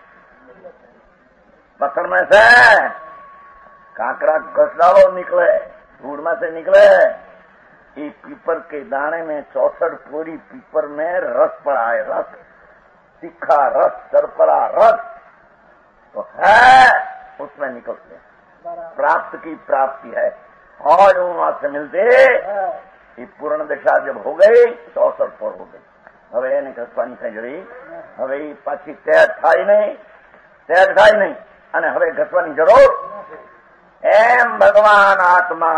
Speaker 1: पत्थर में से कांकरा घस डालो निकले, धूल में से निकले. ये पीपर के दाने में चौसठ पोरी पीपर में रस पड़ा है, रस, तीखा रस, चरपरा रस तो है, उसमें निकलते प्राप्त की प्राप्ति है. और वहां से मिलते ये पूर्ण दशा जब हो गई तो अवसर पर हो गई. હવે એને ઘસવાની થઈ ગઈ, હવે પાછી તૈયાર થાય નહીં, તૈયાર થાય નહીં અને હવે ઘસવાની જરૂર. એમ ભગવાન આત્मा,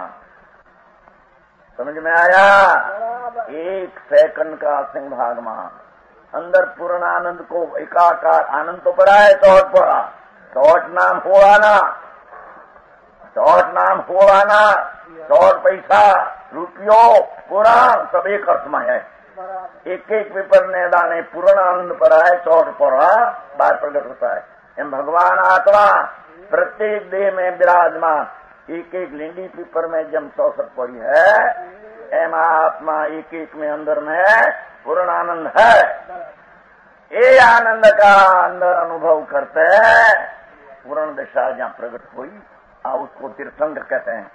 Speaker 1: समझ में आया? एक सेकंड का सिंह भागमा अंदर पूर्ण आनंद को एकाकार आनंद तो पड़ा है, चौट पड़ा, चौट नाम होवाना, चौट नाम होवाना, चौट पैसा रुपयो पूरा सब एक अर्थ में है. एक एक पेपर ने दाने पूर्ण आनंद पड़ा है, चौट पड़ा बाहर प्रकट होता है. एम भगवान आत्मा प्रत्येक देह में विराजमान, एक एक लिंडी पीपर में जम चौसठ पड़ी है, एम आत्मा एक एक में अंदर में पूर्ण आनंद है. ये आनंद का अंदर अनुभव करते हैं. पूर्ण दशा जहाँ प्रकट हुई आ उसको तीर्थंकर कहते हैं.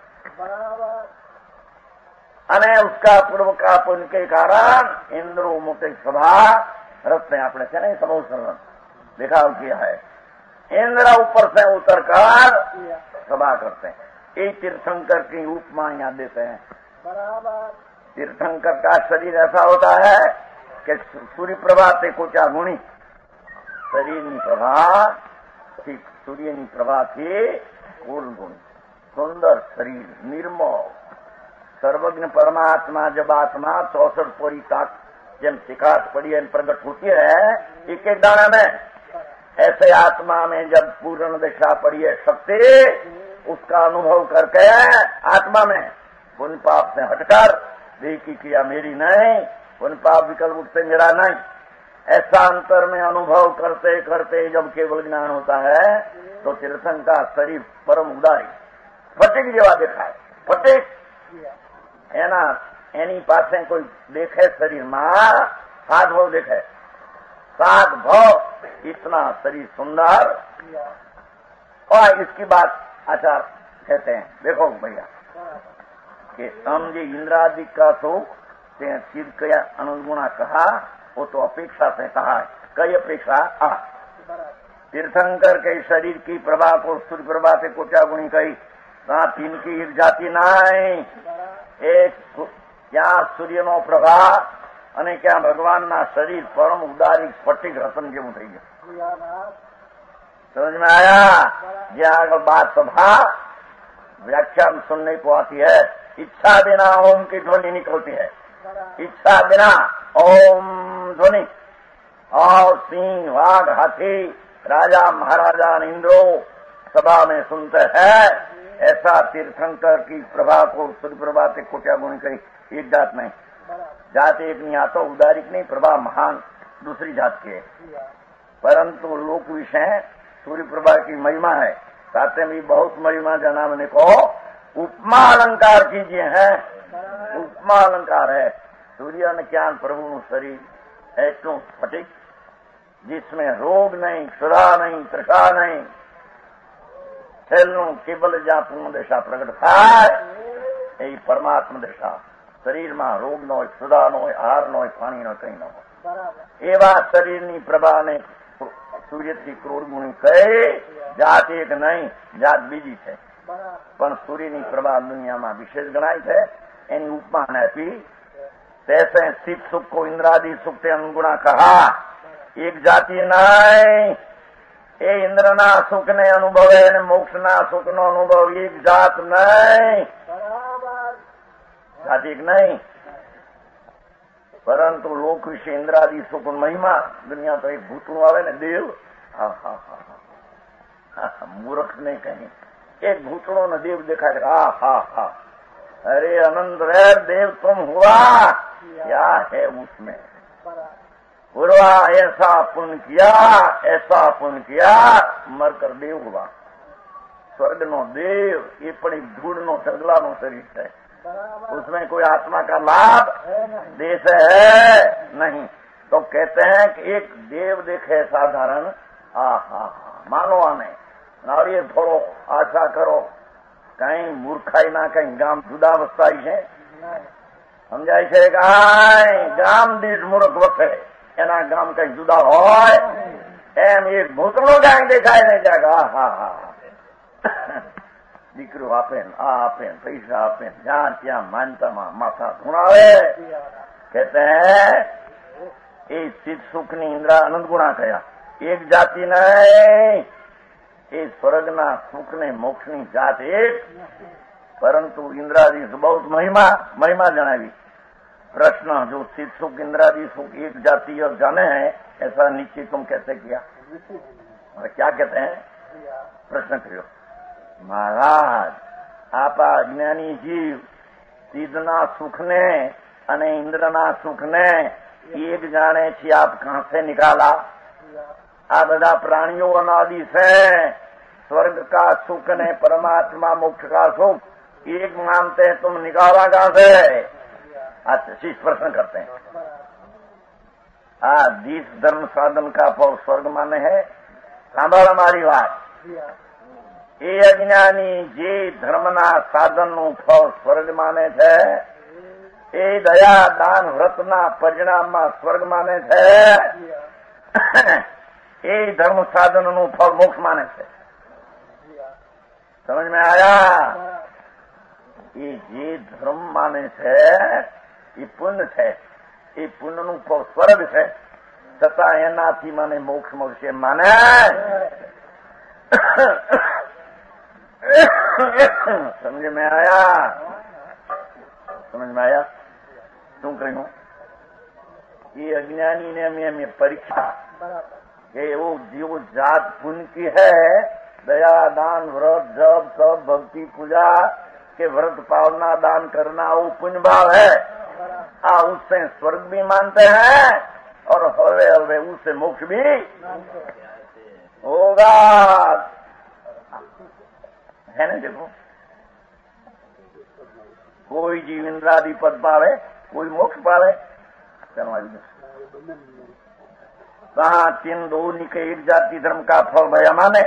Speaker 1: अने उसका पूर्व का पुण्य के कारण इंद्रो मुक्त सभा रखते हैं. अपने से नहीं समूह सर्वन दिखाव किया है. इंद्र ऊपर से उतर कर सभा करते हैं. ये तीर्थंकर की उपमा यहाँ देते हैं. तीर्थंकर का शरीर ऐसा होता है कि सूर्य प्रभा से कोचा गुणी शरीर ની प्रभा थी, सूर्य ની प्रभा थी कोल गुणी, सुंदर शरीर, निर्मल सर्वज्ञ परमात्मा. जब आत्मा चौसठ पोरी का जब शिकायत पड़ी है प्रकट होती है एक एक दाना में, ऐसे आत्मा में जब पूर्ण दशा पड़ी है शक्ति, उसका अनुभव करके आत्मा में पुण्य पाप से हटकर देह की क्रिया मेरी नहीं, पुण्य पाप विकल्प उठते मेरा नहीं, ऐसा अंतर में अनुभव करते करते जब केवल ज्ञान होता है तो तीर्थंकर का शरीर परम उदारी फटीक जेवा देखाय. फटीक एना एनी पासे कोई देखे शरीर में सात भाव देखे, सात भाव, इतना शरीर सुंदर. और इसकी बात आचार कहते हैं. देखो भैया कि हम जी इंद्रादि का सुख चिद के अनुगुणा कहा, वो तो अपेक्षा से कहा है। कई अपेक्षा आ तीर्थंकर के शरीर की प्रभा को सूर्य प्रभा से कोटा गुणी कही, कहा तीन की एक जाति नाय, एक क्या सूर्य नो प्रभा અને ક્યાં ભગવાનના શરીર પરમ ઉદારી સ્ફટિક રતન જેવું થઈ ગયું। समझ में आया? ये आगे बात सभा व्याख्यान सुनने को आती है। इच्छा बिना ओम की ध्वनि निकलती है, इच्छा बिना ओम ध्वनि। और सिंह वाघ हाथी राजा महाराजा इंद्रो सभा में सुनते हैं। ऐसा तीर्थंकर की प्रभा को सूर्य प्रभा से कोटा गुणी कही, एक जात नहीं, जात एक नहीं आता, उदारिक नहीं, प्रभा महान दूसरी जात की है। परंतु लोक विषय सूर्य प्रभा की महिमा है, साथ में बहुत महिमा जनाने को उपमा अलंकार कीजिए हैं। उपमा अलंकार है सूर्य ने ज्ञान प्रभु शरीर ऐसो स्फटिक जिसमें रोग नहीं, क्षुधा नहीं, तृषा नहीं, છેલ્લું કેવલ જ્યાં પૂર્ણ દશા પ્રગટ થાય એ પરમાત્મા દશા। શરીરમાં રોગ ન હોય, ક્ષુધા ન હોય, આહાર ન હોય, પાણી ન કઈ ન હોય, એવા શરીરની પ્રભાને સૂર્યથી ક્રોડ ગુણી કહે। જાત એક નહીં, જાત બીજી છે, પણ સૂર્યની પ્રભા દુનિયામાં વિશેષ ગણાય છે। એની ઉપમા આપી, तैसे सिद्ध सुख को इंद्रादि सुख से अनुगुणा कहा, एक जाति नहीं। એ ઇન્દ્રના સુખને અનુભવે અને મોક્ષના સુખનો અનુભવ એક જાત નહીં, જાતિક નહીં। પરંતુ લોક વિશે ઇન્દ્રાદિ સુખ મહિમા દુનિયા તો એક ભૂતળું આવે ને દેવ, હા હા હા મૂર્ખ ને કहीं एक भूतड़ों ने देव देखा, हा हा हा अरे अनंत वैर देव तुम हुआ, क्या है उसमें? पूर्वा ऐसा पुण्य किया, ऐसा पुण्य किया, मरकर देव हुआ। स्वर्ग नो देव ये पड़ी धूड़ नो चगला नो शरीर है, उसमें कोई आत्मा का लाभ देश है नहीं। तो कहते हैं कि एक देव देखे साधारण, हा हा हा मानो आने और ये थोड़ो आशा करो कहीं मूर्खाई ना कहीं गाम जुदा वस्ताई है, समझाय છે કે ગામ દીઠ મૂર્ખ વસે એના ગામ કઈ જુદા હોય એમ એક ભૂતળો ક્યાંક દેખાય ને ક્યાંક હા હા હા દીકરો આપે આ આપે પૈસા આપે જ્યાં ત્યાં માનતામાં માથા ધુણાવે। कहते हैं ये सिद्ध सुख ની इंद्रा अनंत गुणा कया, एक जाति नहीं। ये स्वर्गना सुख ने मोक्ष ની जात एक, परंतु इंद्रादि बहुत महिमा महिमा जनावी। प्रश्न जो सिद्ध सुख इंद्रादि सुख एक जाति और जाने हैं, ऐसा नीचे तुम कैसे किया? और क्या कहते हैं? प्रश्न करो महाराज, आप अज्ञानी जीव सिद्धना सुख ने અને इंद्રના सुख ने एक जाने छी, आप कहां से निकाला? आ બધા प्राणियों अनादि से स्वर्ग का सुख ने परमात्मा मोक्ष का सुख एक मानते हैं, तुम निकाला कहां से? अच्छा शीश प्रश्न करते हैं। आ जिस धर्म साधन का फल स्वर्ग माने है, सांभळ हमारी बात। ये अज्ञानी जे धर्मना साधनનું ફળ સ્વર્ગ માને છે, એ દયા દાન વ્રતના પરિણામમાં સ્વર્ગ માને છે, એ ધર્મ સાધનનું ફળ મોક્ષ માને છે। समझ में आया? ये जे धर्म माने છે એ પુણ્ય છે, એ પુણ્યનું ફળ સ્વર્ગ છે, છતાં એનાથી મને મોક્ષ મળશે માને। समझ में आया? समझ में आया? શું કહ્યું? ये अज्ञानी ने हमें हमें परीक्षा कि वो जीव जात पुण्य की है, दया दान व्रत जप सब भक्ति पूजा के व्रत पावना दान करना वो पुण्य भाव है। आ उससे स्वर्ग भी मानते हैं और हवे हवे उससे मोक्ष भी होगा, है ना? देखो कोई जीव इंद्रादि पद पावे, कोई मोक्ष पावे, कहा तीन दो निके एक जाति धर्म का फल भया माने,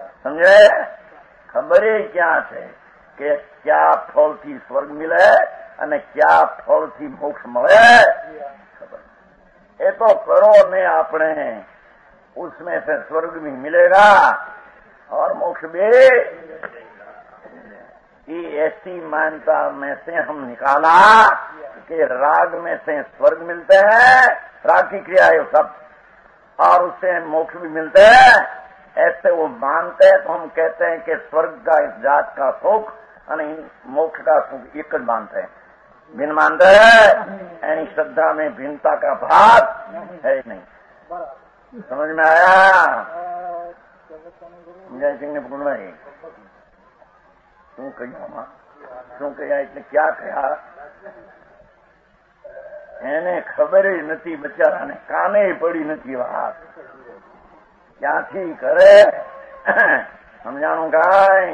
Speaker 1: समझे? खबर क्या है कि क्या फल थी स्वर्ग मिले અને क्या ફળથી મોક્ષ મળે ખબર એ તો કરો ને આપણે उसमें से स्वर्ग भी मिलेगा और मोक्ष भी। ये ऐसी मान्यता में से हम निकाला कि राग में से स्वर्ग मिलते हैं, राग की क्रिया है सब, और उससे मोक्ष भी मिलते हैं। ऐसे वो मानते हैं तो हम कहते हैं कि स्वर्ग का इस जात का सुख और मोक्ष का सुख एक ही मानते हैं। भिन्न मानते हैं यानी श्रद्धा में भिन्नता का भाव है नहीं। समझ में आया? जय सिंह ने पूर्ण है શું કહ્યું શું કહ્યા એટલે ક્યાં કહ્યા એને ખબર નથી બચારાને કાને પડી નથી વાત ક્યાંથી કરે સમજાણું કાંઈ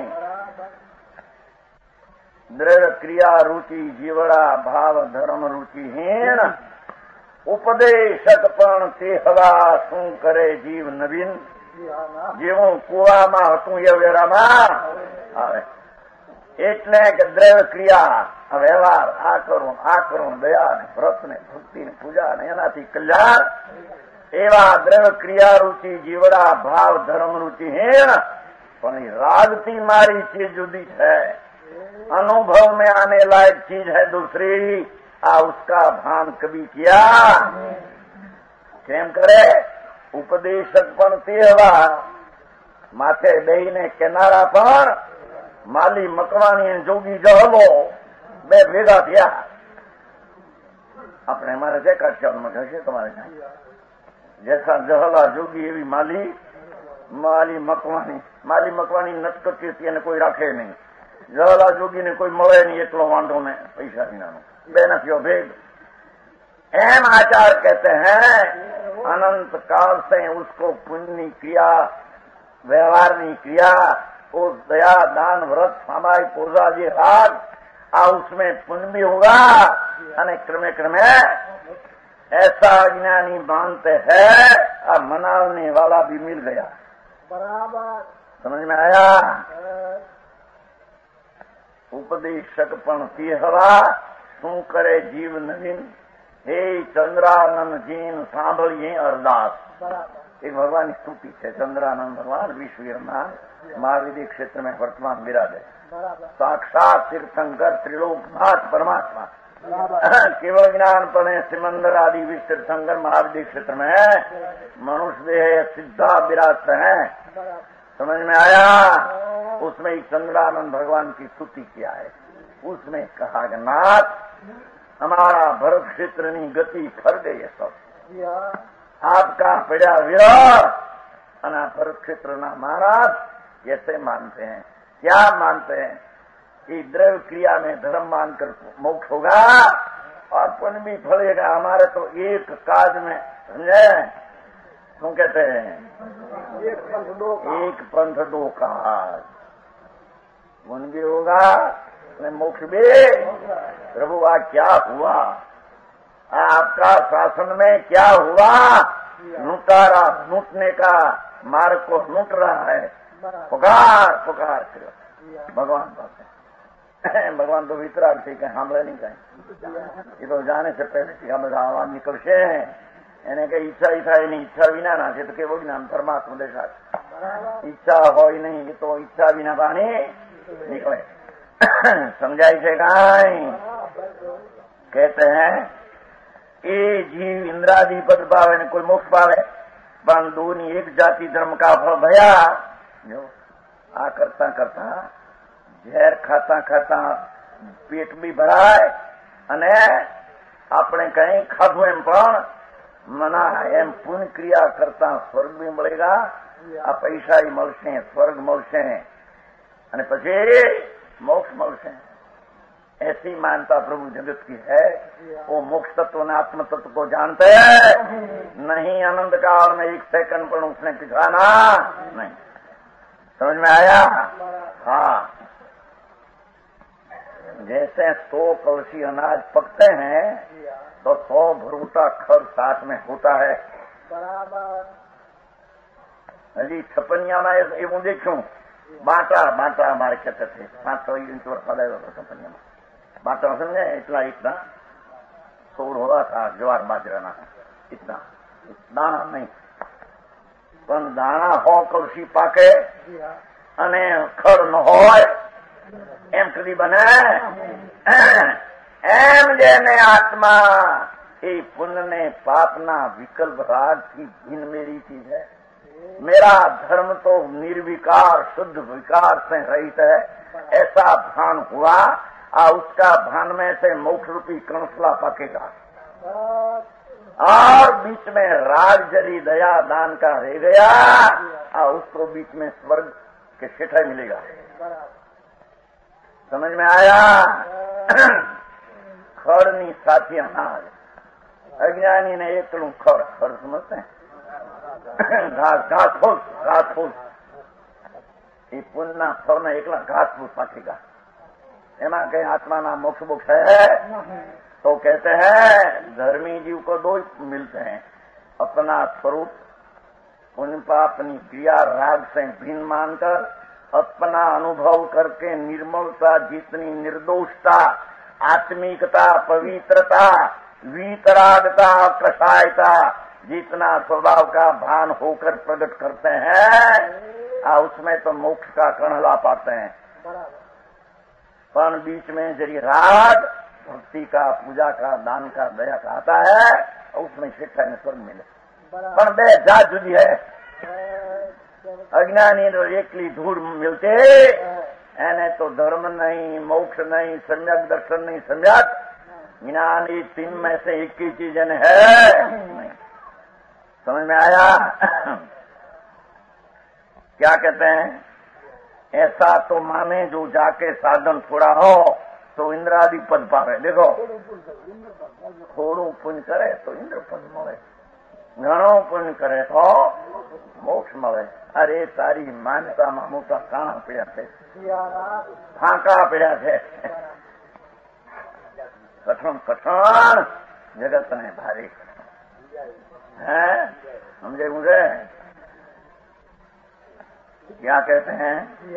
Speaker 1: દ્રઢ ક્રિયા रुचि જીવડા ભાવ ધર્મ रुचिहीन ઉપદેશક પણ તે હવા શું કરે જીવ નવીન જેવું કુવામાં હતું એ વેરામાં આવે એટલે કે દ્રવ્ય ક્રિયા વ્યવહાર આ કરું આ કરું દયા ને વ્રત ને ભક્તિ ને પૂજા ને એનાથી કલ્યાણ એવા દ્રવ્ય ક્રિયા रुचि જીવડા ભાવ ધર્મ रुचिहीन પણ रागती मारी चीज जुदी है। अनुभव में आने लायक चीज है दूसरी, आ उसका भान कभी किया केम करे उपदेशक पण तेवा माथे बेहीने केनारा पण माली मकवानी जोगी जहलो बे भेगा थया। अपने हमारे से काठियावाड़ में कहशे तुम्हारे जैसा जहला जोगी एवी माली माली मकवानी माली मकवानी नटकटी थी कोई राखे नहीं, जहला जोगी ने कोई मळे नहीं एकलो वांधो ने पैसा विनानो बे नथीओ भेग। एम आचार कहते हैं अनंत काल से उसको पुण्य क्रिया व्यवहारनी क्रिया उस दया दान व्रत सामाई पूजा जी राग आ उसमें पुण्य भी होगा अने क्रमे क्रमे ऐसा अज्ञानी मानते हैं और मनाने वाला भी मिल गया। बराबर समझ में आया? उपदेशक पण तीहरा शू करे जीव नवीन हे चंद्रानंद जीन सांभळीए अरदास। एक भगवान की स्तुति है। चंद्रानंद भगवान विश्वनाथ महाविद्य क्षेत्र में वर्तमान विराजे साक्षात तीर्थंकर त्रिलोकनाथ परमात्मा केवल ज्ञान पने सिमंदर आदि विश्व तीर्थंकर महाविद्य क्षेत्र में मनुष्य देह सिद्धा विराजते हैं। समझ में आया? उसमें एक चंद्रानंद भगवान की स्तुति किया है। उसमें कहा कि नाथ हमारा भरत क्षेत्र की गति फर गई है सब आपका पड़ा विराट अना भरत क्षेत्र ना महाराज कैसे मानते हैं? क्या मानते हैं कि द्रव्य क्रिया में धर्म मानकर मोक्ष होगा और पुण्य भी फलेगा। हमारे तो एक काज में समझे क्यों कहते हैं एक पंथ दो एक पंथ दो काज, पुण्य भी होगा मोक्ष भी। प्रभु आ क्या हुआ? आपका शासन में क्या हुआ? लुटारा लूटने का मार्ग को लूट रहा है। पुकार पुकार भगवान पास भगवान तो वितराग थी कहीं हमले नहीं कहें ये तो जाने से पहले थी हम आवाज निकलશે એને કઈ ઈચ્છા ઈ થાય એની ઈચ્છા વિના ના છે તો કેવો જ્ઞાન પરમાત્મા દેખા ઈચ્છા હોય નહીં એ તો ઈચ્છા વિના પાણી निकले। समझाई से काई कहते हैं ये जीव इंद्रादि पद पावे ने कोई मोक्ष पावे पण दोनी एक जाति धर्म का फल भया जो आ करता करता जहर खाता खाता पेट भी भराय अने आपने कहीं खाधु एम पण मना एम पुण्य क्रिया करता स्वर्ग भी मिलेगा आ पैसा ही मळशे स्वर्ग मळशे अने पछी मोक्ष मळशे। ऐसी मानता प्रभु जगत की है। वो मोक्ष तत्व ने आत्म तत्व को जानते हैं नहीं। अनंत काल में एक सेकंड पर उसने पिछाना नहीं। समझ में आया? हाँ जैसे सौ कलशी अनाज पकते हैं तो सौ भरूटा खर साथ में होता है। बराबर हजी छपनिया में एवं देखू बाटा बाटा हमारे कहते थे पांच सौ इंच वर्ष छपनिया में बात तो समझे? इतना इतना सोर हो रहा था ज्वार बाजराना, इतना दाना नहीं, પણ દાણા હો કળશી પાકે અને ખડ ન હોય એમ કદી બને? એમ જેને આત્મા એ પુण्य ने पापना विकल्प राग की भिन्न मेरी चीज है। मेरा धर्म तो निर्विकार शुद्ध विकार से रहित है, ऐसा भान हुआ और उसका भान में से मोक्ष रूपी कणसला पकेगा और बीच में राग जरी दया दान का रह गया और उसको बीच में स्वर्ग के शिठा मिलेगा। समझ में आया? खड़नी साथी अनाज, अज्ञानी ने एक तड़ू खड़ खड़ समझते हैं, घास घास फूस घास फूस, ये पुण्य फल में एकला घास फूस पाकेगा। एमा कहीं आत्मा ना मोक्ष मोक्ष है तो कहते हैं धर्मी जीव को दो ही मिलते हैं, अपना स्वरूप पुण्य अपनी क्रिया राग से भिन्न मानकर अपना अनुभव करके निर्मलता, जितनी निर्दोषता, आत्मिकता, पवित्रता, वीतरागता, कषायता, जितना स्वभाव का भान होकर प्रकट करते हैं आ उसमें तो मोक्ष का कणला पाते हैं। पर बीच में जरी राग भक्ति का, पूजा का, दान का, दया का आता है और उसमें शिक्षा में स्वर्ग मिले। पर बे जात जुदी है, अज्ञानी तो एकली धूल मिलते एने तो धर्म नहीं, मोक्ष नहीं, सम्यक दर्शन नहीं, सम्यक ज्ञानी तीन में से एक ही चीज है नहीं। समझ में आया? क्या कहते हैं? ऐसा तो माने जो जाके साधन थोड़ा हो तो इंद्रादि पद पावे। देखो थोड़ू पुण्य करे तो इंद्र पद મળે, ઘણો પુण्य करे तो मोक्ष મળે। अरे तारी मान्यताમાં મોટા કાણા પડ્યા છે, ફાંકા પડ્યા છે, કઠણ કઠણ જગતને ભારે है। समझे मुझे? क्या कहते हैं?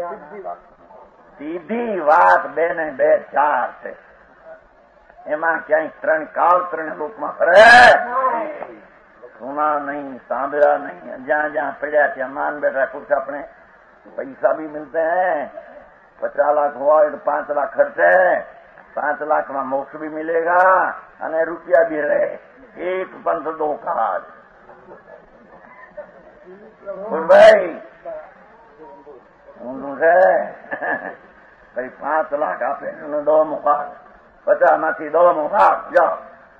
Speaker 1: सीधी बात बे ने बे चार છે, એમાં ક્યાંય ત્રણ કાળ ત્રણ લોકમાં ફરે सुना नहीं, सांभरा नहीं, जहाँ जहाँ पड़ा ત્યાં मान बैठा कुछ अपने पैसा भी मिलते हैं, पचास लाख हुआ तो पांच लाख खर्च है, पांच लाख में मोक्ष भी मिलेगा और रुपया भी रहे, एक पंथ दो काज। भाई भाई पांच लाख आपे दो मुखार, पचास माथी दो मुखार जाओ,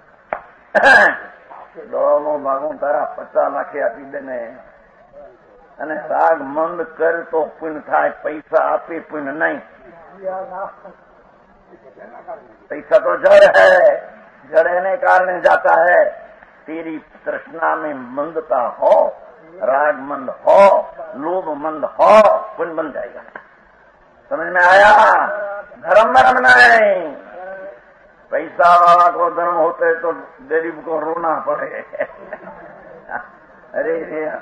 Speaker 1: દોમો ભાગું તારા પચાસ લાખે આપી દે ને અને રાગ મંદ કર તો પુण्य થાય, પૈસા આપે પુण्य नहीं। पैसा तो जड़ है, जड़ने कारण जाता है। तेरी तृष्णा में मंदता हो, राग मंद हो, लोभ मंद हो, पुण्य बन जाएगा। समझ में आया? धर्म धर्म नहीं, पैसा वाला को धर्म होते तो गरीब को रोना पड़े। अरे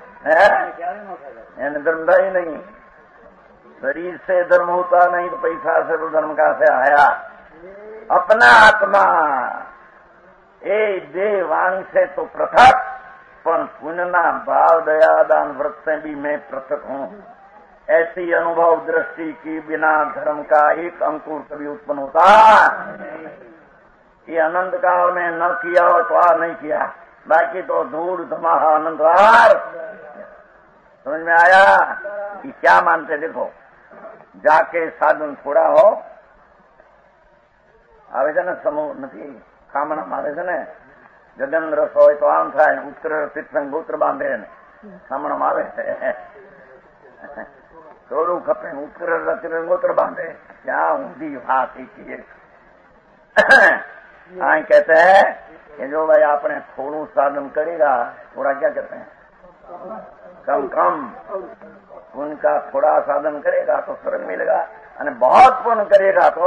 Speaker 1: धर्म था ही नहीं, शरीर से धर्म होता नहीं तो पैसा से तो धर्म का से आया। अपना आत्मा ए देह वाणी से तो पृथक, पर पुण्यना भाव दया दान व्रत से भी मैं पृथक हूँ। ऐसी अनुभव दृष्टि की बिना धर्म का एक अंकुर कभी उत्पन्न होता ये अनंत काल में न किया हो तो आ नहीं किया, बाकी तो धूल धमाहा अनंतवार। समझ में आया? कि क्या मानते? देखो जाके साधन थोड़ा हो આવે છે ને સમૂહ નથી ખામણામાં આવે છે ને ગગન રસ હોય તો આમ થાય, ઉત્તર તીર્થંગ ગોત્ર બાંધે ને ખામણામાં આવે છે, થોડું ખપે ઉત્તર ગોત્ર બાંધે, क्या ऊंधी बात ही हाँ कहते हैं कि जो भाई आपने थोड़ू साधन करेगा, थोड़ा क्या कहते हैं कम कम, उनका थोड़ा साधन करेगा तो स्वर्ग मिलेगा, और बहुत पुण्य करेगा तो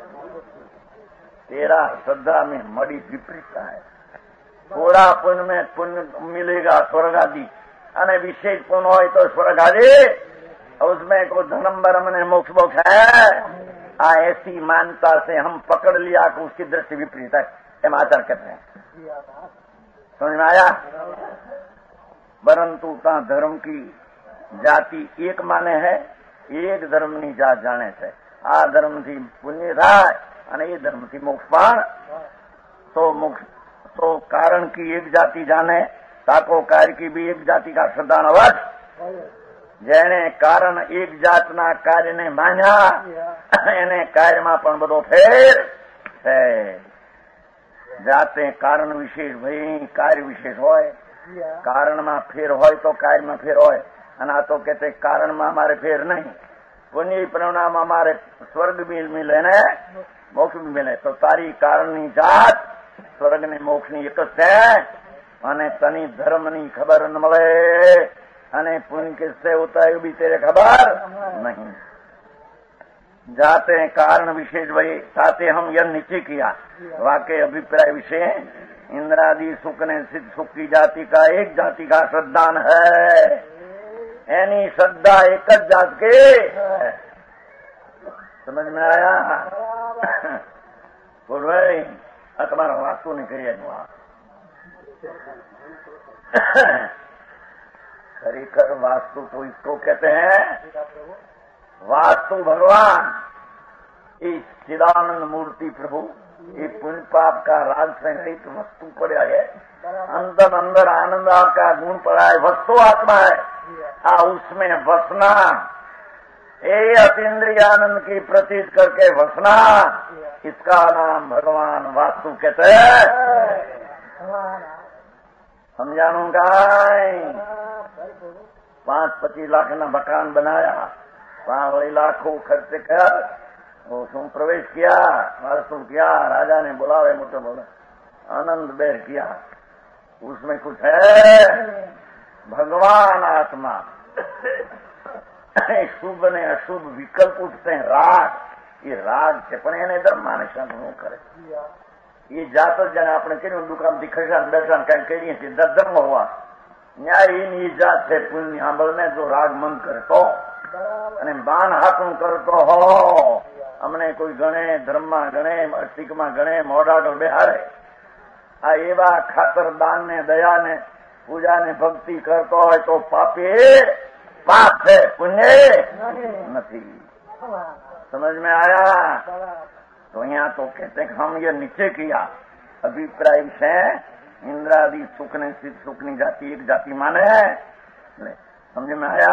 Speaker 1: तेरा श्रद्धा में मड़ी विपरीतता है। थोड़ा पुण्य में पुण्य मिलेगा स्वर्ग आदि, और विशेष पुण्य हो तो स्वर्ग आदि, उसमें कोई धर्म बर्म ने मोक्ष मोक्ष है आ ऐसी मान्यता से हम पकड़ लिया कि उसकी दृष्टि विपरीत है, एम आचार कहते हैं। समझ में आया? परंतु ता धर्म की जाति एक माने है, एक धर्मनी जात जाने છે। આ ધર્મથી પુણ્ય થાય અને એ ધર્મથી મોક્ષ પણ। तो मोक्ष तो कारण की एक जाति जाने, ताको कार्य की भी एक जाति का श्रद्धा अवश्य। જેને કારણ એક જાતના કાર્યને માન્યા એને કાર્યમાં પણ બધો ફેર છે। જાતે કારણ વિશેષ ભાઈ કાર્ય વિશેષ હોય, કારણમાં ફેર હોય તો કાર્યમાં ફેર હોય। અને આ તો કહેતે કારણમાં અમારે ફેર નહીં, પુણ્ય પરિણામ અમારે સ્વર્ગ બી મિલે ને મોક્ષ બી મિલે। તો તારી કારણની જાત સ્વર્ગ ને મોક્ષની એક જ છે અને તની ધર્મની ખબર ન મળે અને पुण्य किससे होता है भी तेरे खबर नहीं। जाते कारण विशेष भाई साथे हम यह निश्चय किया वाकई अभिप्राय विषय इंद्रादि सुख ने सिद्ध सुख की जाति का एक जाति का श्रद्धान है। यानी श्रद्धा एक जात के है। समझ में आया? बोल भाई तुम्हारा वास्तु नहीं करिए खरीकर वास्तु तो इसको कहते हैं वास्तु भगवान। इस चिदानंद मूर्ति प्रभु ये पुण्य पाप का राग से रहित वस्तु पड़ा है, अंदर अंदर आनंद का गुण पड़ा है, वस्तु आत्मा है। आ उसमें वसना ये अतीन्द्रिय आनंद की प्रतीत करके वसना, इसका नाम भगवान वास्तु कहते हैं। समझाऊंगा? पांच पच्चीस लाख ना मकान बनाया, पांच वही लाखों खर्च कर उसमें प्रवेश किया, वास्तु किया, राजा ने बुलावे मोटे बोले आनंद बैर किया। उसमें कुछ है भगवान आत्मा। शुभ ने अशुभ विकल्प उठते हैं, राग। ये राग से पण એને ધર્માને સંગ કરે। ये जात जन આપણે કર્યું દુકાન થી ખર્ચા દર્શન કઈ કરીએ છીએ ધર્મ હોવા ન્યાય એની જાત છે। પુણ્ય સાંભળને જો રાગ મન કરે તો અને બાન હાથું કરતો હો અમને કોઈ ગણે ધર્મમાં ગણે અર્થિકમાં ગણે મોઢાડો બેહારે આ એવા ખાતરદાન ને દયા ને પૂજા ને ભક્તિ કરતો હોય તો પાપે पाप है, पुण्य नहीं। समझ में आया? तो यहाँ तो कहते हैं हम ये निश्चय किया अभिप्राय से इंद्रादि सुख ने सिद्ध सुख नहीं जाती एक जाति माने है। समझ में आया?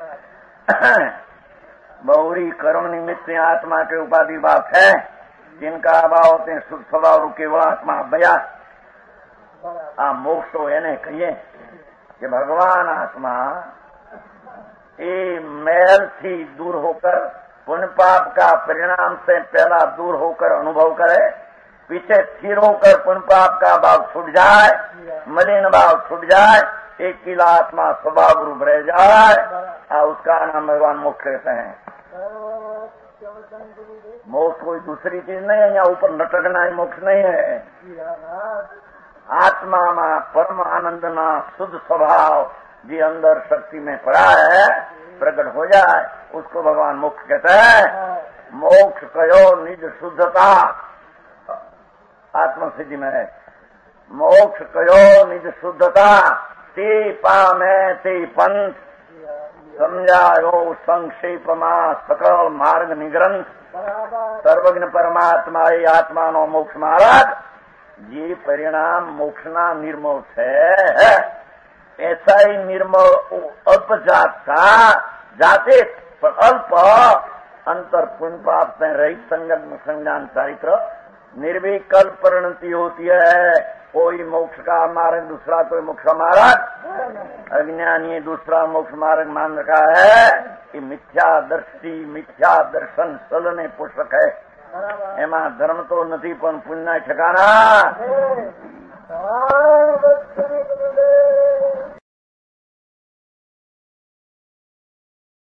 Speaker 1: बहुरी कर्म निमित्त आत्मा के उपाधि बात है, जिनका अभाव होते हैं शुद्ध स्वभाव केवल आत्मा अभ्यास। आ मोक्ष तो एने कहिए कि भगवान आत्मा ये मैल थी दूर होकर पुण्य पाप का परिणाम से पहला दूर होकर अनुभव करे, पीछे स्थिर होकर पुण्य पाप का भाव छूट जाए, मलिन भाव छूट जाए, एक किला आत्मा स्वभाव रूप रह जाए, और उसका नाम भगवान मोक्ष कहते हैं। मोक्ष कोई दूसरी चीज नहीं है, यहाँ ऊपर लटकना ही मोक्ष नहीं है। आत्मा में परम आनंद ना शुद्ध स्वभाव जी अंदर शक्ति में पड़ा है प्रकट हो जाए, उसको भगवान मोक्ष कहते हैं। मोक्ष कयो निज शुद्धता आत्म सिद्धि में है। मोक्ष कयो निज शुद्धता ते पामे ते पंथ समझायो संक्षेप में सकल मार्ग निग्रंथ सर्वज्ञ परमात्मा ये आत्मा नो मोक्ष मार्ग ये परिणाम मोक्षना निर्मल है। ऐसा ही निर्मल अल्प जात का जाते पर अल्प अंतर पुण्य पाप से रहित संगत संज्ञान चारित्र निर्विकल्प परिणति होती है। कोई मोक्ष का मार्ग दूसरा कोई मोक्ष मार्ग अज्ञानी दूसरा मोक्ष मार्ग मान रखा है। कि मिथ्या दृष्टि मिथ्या दर्शन चलने पोषक है। एमा धर्म तो नहीं पण पुण्य ठिकाना